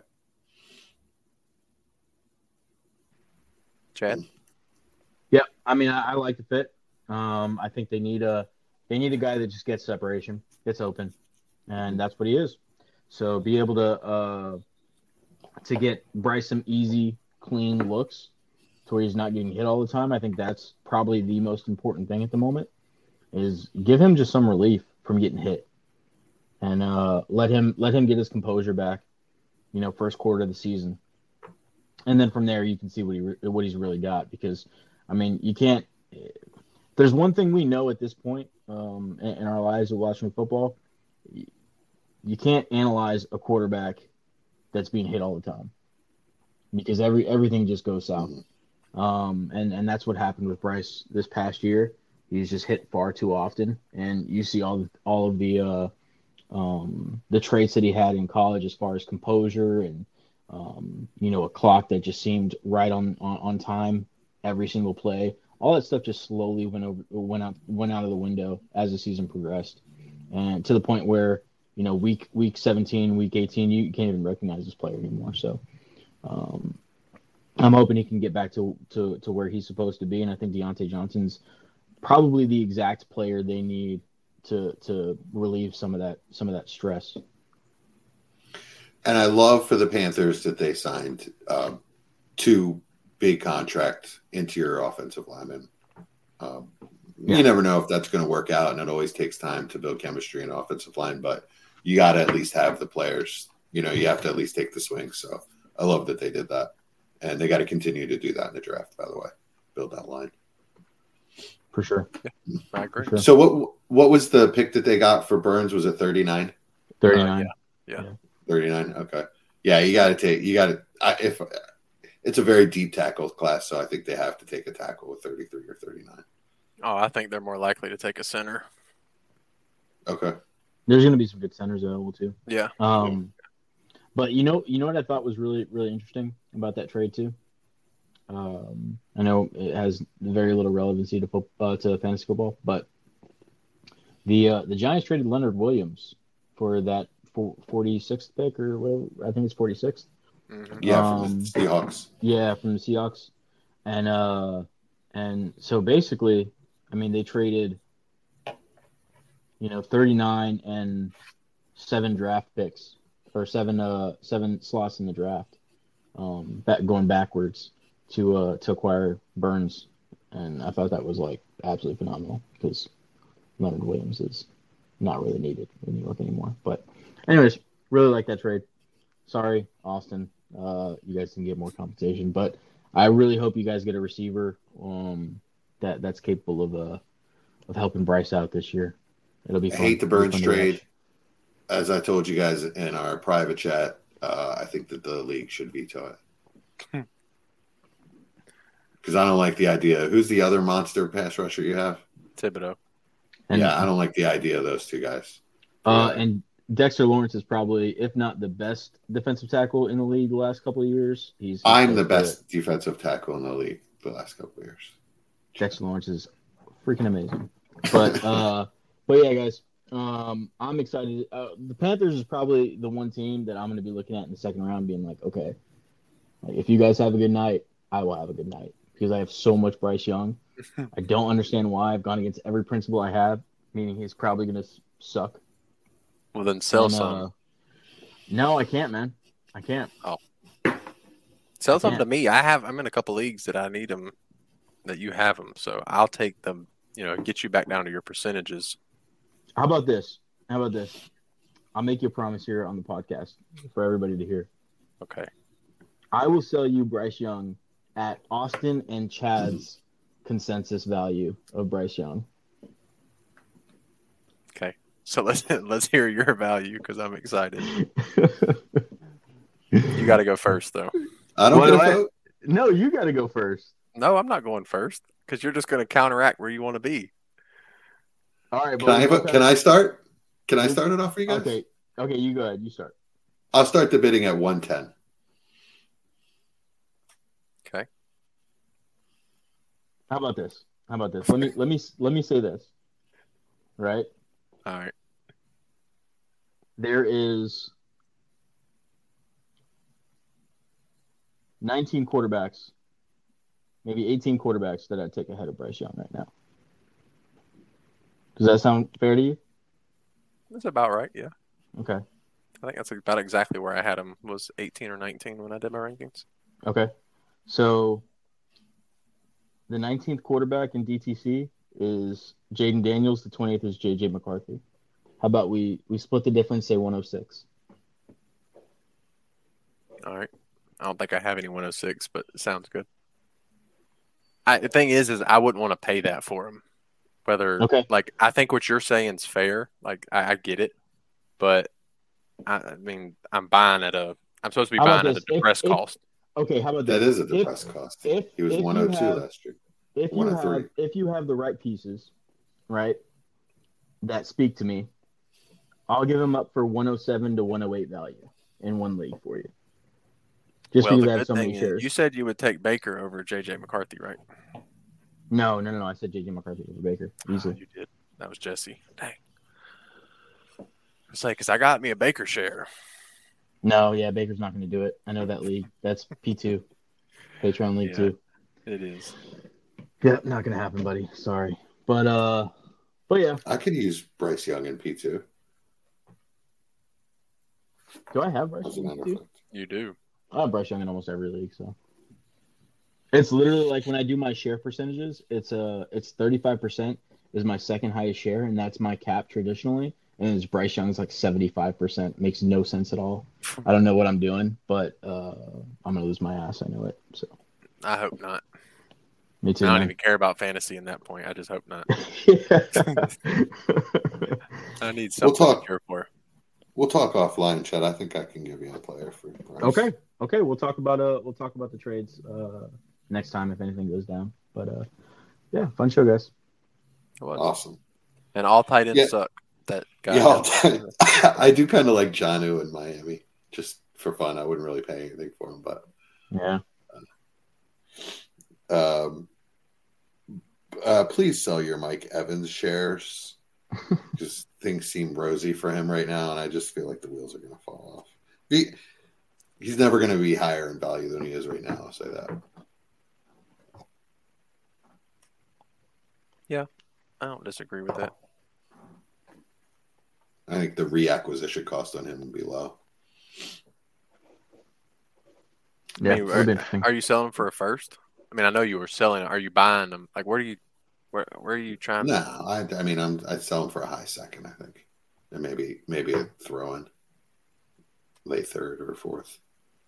Chad? Yeah, I mean, I like the fit. I think they need a guy that just gets separation, gets open, and that's what he is. So be able to get Bryce some easy, clean looks to where he's not getting hit all the time. I think that's probably the most important thing at the moment. Is give him just some relief from getting hit, and let him get his composure back. First quarter of the season, and then from there you can see what he's really got. Because I mean, you can't. There's one thing we know at this point in our lives of watching football. You can't analyze a quarterback that's being hit all the time because everything just goes south. And that's what happened with Bryce this past year. He's just hit far too often, and you see all of the traits that he had in college as far as composure and a clock that just seemed right on time every single play. All that stuff just slowly went out of the window as the season progressed, and to the point where week 17, week 18, you can't even recognize this player anymore. So I'm hoping he can get back to where he's supposed to be, and I think Deontay Johnson's probably the exact player they need to relieve some of that stress. And I love for the Panthers that they signed 2 big contract interior offensive linemen. You never know if that's going to work out, and it always takes time to build chemistry in offensive line, but you got to at least have the players. You have to at least take the swing. So I love that they did that, and they got to continue to do that in the draft, by the way, build that line. For sure. Yeah, I agree. Sure. So what was the pick that they got for Burns? Was it 39? 39. Yeah. 39. Okay. Yeah, if it's a very deep tackle class, so I think they have to take a tackle with 33 or 39. Oh, I think they're more likely to take a center. Okay. There's going to be some good centers available too. Yeah. But you know what I thought was really, really interesting about that trade too? I know it has very little relevancy to fantasy football, but the Giants traded Leonard Williams for that 46th pick or whatever. I think it's 46th. Mm-hmm. Yeah, from the Seahawks. Yeah, from the Seahawks, and so basically, I mean, they traded 39 and 7 draft picks or seven slots in the draft, going backwards to acquire Burns, and I thought that was like absolutely phenomenal because Leonard Williams is not really needed in New York anymore. But anyways, really like that trade. Sorry, Austin, you guys can get more compensation, but I really hope you guys get a receiver that's capable of helping Bryce out this year. It'll be fun. I hate the Burns trade. As I told you guys in our private chat, I think that the league should veto it. Because I don't like the idea. Who's the other monster pass rusher you have? Thibodeau. Yeah, I don't like the idea of those two guys. And Dexter Lawrence is probably, if not the best defensive tackle in the league the last couple of years. I'm the best defensive tackle in the league the last couple of years. Dexter Lawrence is freaking amazing. But yeah, guys, I'm excited. The Panthers is probably the one team that I'm going to be looking at in the second round, being like, okay, if you guys have a good night, I will have a good night because I have so much Bryce Young. I don't understand why. I've gone against every principle I have, meaning he's probably going to suck. Well, then sell some. No, I can't, man. I can't. Oh, sell some to me. I'm in a couple leagues that I need them. That you have them, so I'll take them. Get you back down to your percentages. How about this? I'll make you a promise here on the podcast for everybody to hear. Okay. I will sell you Bryce Young at Austin and Chad's consensus value of Bryce Young. Okay. So let's hear your value because I'm excited. You got to go first, though. I don't get a vote. No, you got to go first. No, I'm not going first because you're just going to counteract where you want to be. All right. Can I start? Can I start it off for you guys? Okay. You go ahead. You start. I'll start the bidding at 110. Okay. How about this? Let me say this. Right. All right. There is 19 quarterbacks, maybe 18 quarterbacks that I'd take ahead of Bryce Young right now. Does that sound fair to you? That's about right, yeah. Okay. I think that's about exactly where I had him, was 18 or 19 when I did my rankings. Okay. So the 19th quarterback in DTC is Jaden Daniels. The 20th is J.J. McCarthy. How about we split the difference, say 106? All right. I don't think I have any 106, but it sounds good. The thing is I wouldn't want to pay that for him. I think what you're saying is fair. Like, I get it. But, I mean, I'm supposed to be buying at a depressed cost. Okay, how about this? That is a depressed cost. He was 102 last year. If you have the right pieces, right, that speak to me, I'll give him up for 107 to 108 value in one league for you. Just because I have so many shares. You said you would take Baker over J.J. McCarthy, right? No. I said J.J. McCarthy over Baker. Easily. You did. That was Jesse. Dang. It's like, because I got me a Baker share. No, yeah, Baker's not going to do it. I know that league. That's P2. Patreon League 2. It is. Yep, not going to happen, buddy. Sorry. But yeah. I could use Bryce Young in P2. Do I have Bryce Young in P2? You do. I have Bryce Young in almost every league, so. It's literally like when I do my share percentages, it's 35% is my second highest share, and that's my cap traditionally. And it's Bryce Young's like 75%. Makes no sense at all. I don't know what I'm doing, but I'm gonna lose my ass. I know it. So I hope not. Me too. I don't even care about fantasy in that point. I just hope not. I need something to care for. We'll talk offline, Chad. I think I can give you a player for Bryce. Okay. We'll talk about the trades next time if anything goes down. But yeah, fun show, guys. Awesome. And all tight ends suck. That guy. Yeah, I do kind of like Jonnu in Miami, just for fun. I wouldn't really pay anything for him, but yeah. Please sell your Mike Evans shares. Just things seem rosy for him right now, and I just feel like the wheels are going to fall off. He's never going to be higher in value than he is right now. I'll say that. Yeah, I don't disagree with that. I think the reacquisition cost on him would be low. Yeah, I mean, are you selling for a first? I mean, I know you were selling. Are you buying them? Like, where are you trying? No, I mean, I'd sell him for a high second, I think, and maybe a throw in late third or fourth.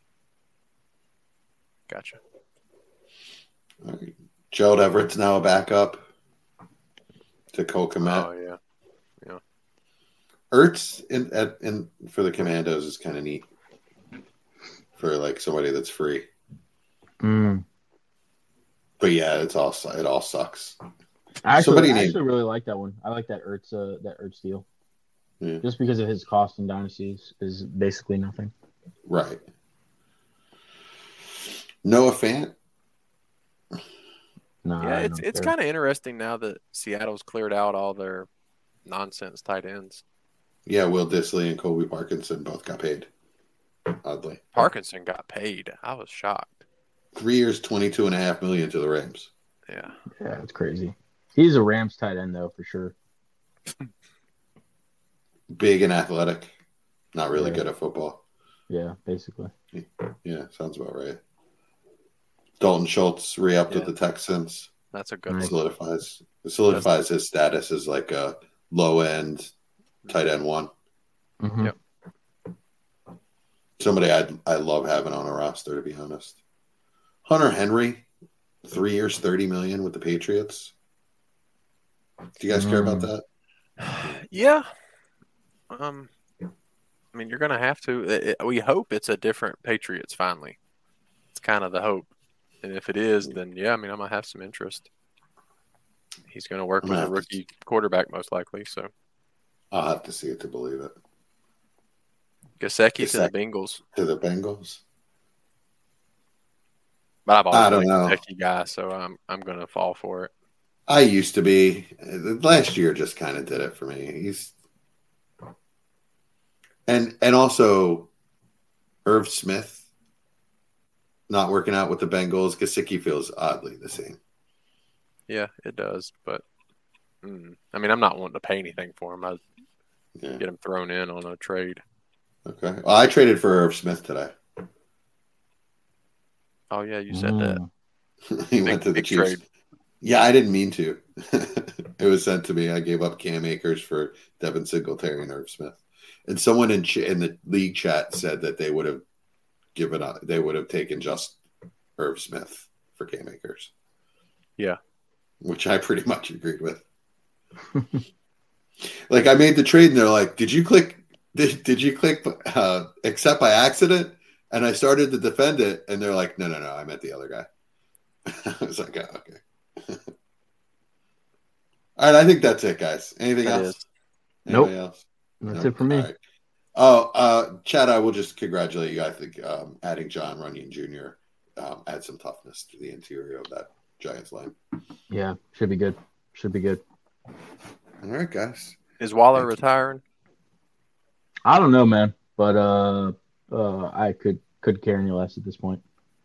Gotcha. All right. Gerald Everett's now a backup to Cole Kmet. Oh yeah. Ertz in for the Commandos is kind of neat for like somebody that's free. Mm. But yeah, it all sucks. I actually really like that one. I like that Ertz deal. Yeah. Just because of his cost in dynasties is basically nothing. Right. Noah Fant. No, yeah, it's kind of interesting now that Seattle's cleared out all their nonsense tight ends. Yeah, Will Dissly and Colby Parkinson both got paid. Oddly, Parkinson got paid. I was shocked. 3 years, $22.5 million to the Rams. Yeah, it's crazy. He's a Rams tight end though, for sure. Big and athletic, not really good at football. Yeah, basically. Yeah, sounds about right. Dalton Schultz re-upped with the Texans. That's a good one. Solidifies his status as like a low-end tight end one. Mm-hmm. Yep. Somebody I love having on a roster, to be honest. Hunter Henry, 3 years, $30 million with the Patriots. Do you guys care about that? Yeah. I mean, you're going to have to. We hope it's a different Patriots finally. It's kind of the hope. And if it is, then yeah, I mean, I might have some interest. He's going to work with a rookie quarterback most likely, so. I'll have to see it to believe it. Gesicki to the Bengals. To the Bengals? But I've always been a Gesicki guy, so I'm going to fall for it. I used to be. Last year just kind of did it for me. And also Irv Smith not working out with the Bengals. Gesicki feels oddly the same. Yeah, it does. But I mean, I'm not wanting to pay anything for him. I'd get him thrown in on a trade. Okay. Well, I traded for Irv Smith today. Oh yeah, you said that. He went to the Chiefs. Trade. Yeah, I didn't mean to. It was sent to me. I gave up Cam Akers for Devin Singletary and Irv Smith. And someone in the league chat said that they would have given up. They would have taken just Irv Smith for Cam Akers. Yeah, which I pretty much agreed with. Like I made the trade, and they're like, "Did you click? Did you click accept by accident?" And I started to defend it, and they're like, "No, I meant the other guy." I was like, "Oh, okay." All right, I think that's it, guys. Anything else? Nope. Else? That's it for me. Right. Oh, Chad, I will just congratulate you. I think adding John Runyon Jr. Add some toughness to the interior of that Giants line. Yeah, should be good. All right, guys. Is Waller retiring? I don't know, man, but I could care any less at this point.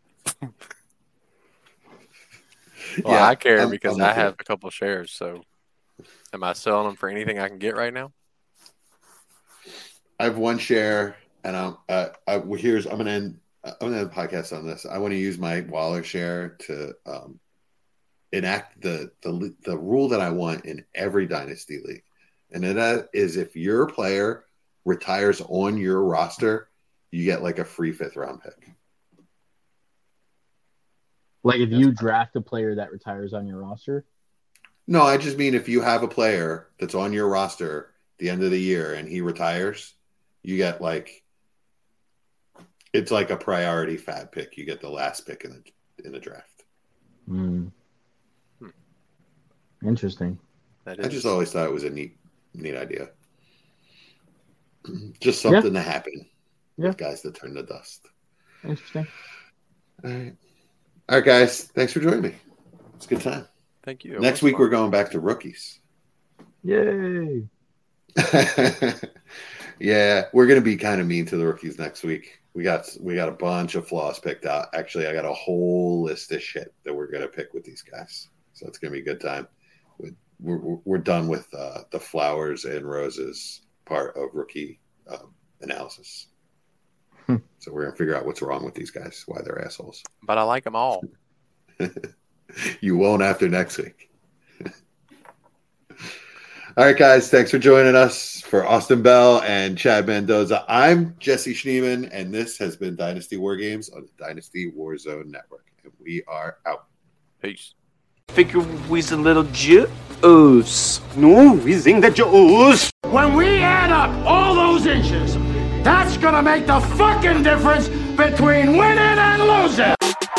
Well, I care because I have a couple of shares. So, am I selling them for anything I can get right now? I have one share, and I'm gonna end the podcast on this. I want to use my Waller share to enact the rule that I want in every dynasty league, and that is if your player retires on your roster, you get like a free 5th round pick. Like if you draft a player that retires on your roster? No, I just mean if you have a player that's on your roster at the end of the year and he retires, you get it's like a priority fab pick. You get the last pick in the draft. Interesting. I just always thought it was a neat idea. Just something to happen with guys that turn to dust. Interesting. All right, guys. Thanks for joining me. It's a good time. Thank you. Next week, we're going back to rookies. Yay. Yeah, we're going to be kind of mean to the rookies next week. We got a bunch of flaws picked out. Actually, I got a whole list of shit that we're going to pick with these guys. So it's going to be a good time. We're done with the flowers and roses part of rookie analysis. So we're gonna figure out what's wrong with these guys, why they're assholes. But I like them all. You won't after next week. All right, guys. Thanks for joining us. For Austin Bell and Chad Mendoza, I'm Jesse Schneeman, and this has been Dynasty War Games on the Dynasty Warzone Network. And we are out. Peace. Figure we's a little juice. No, we think that juice. When we add up all those inches, that's gonna make the fucking difference between winning and losing.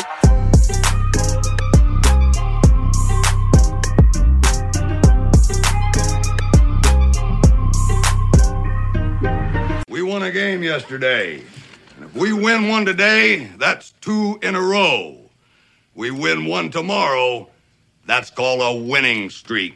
We won a game yesterday. And if we win one today, that's 2 in a row. We win one tomorrow, that's called a winning streak.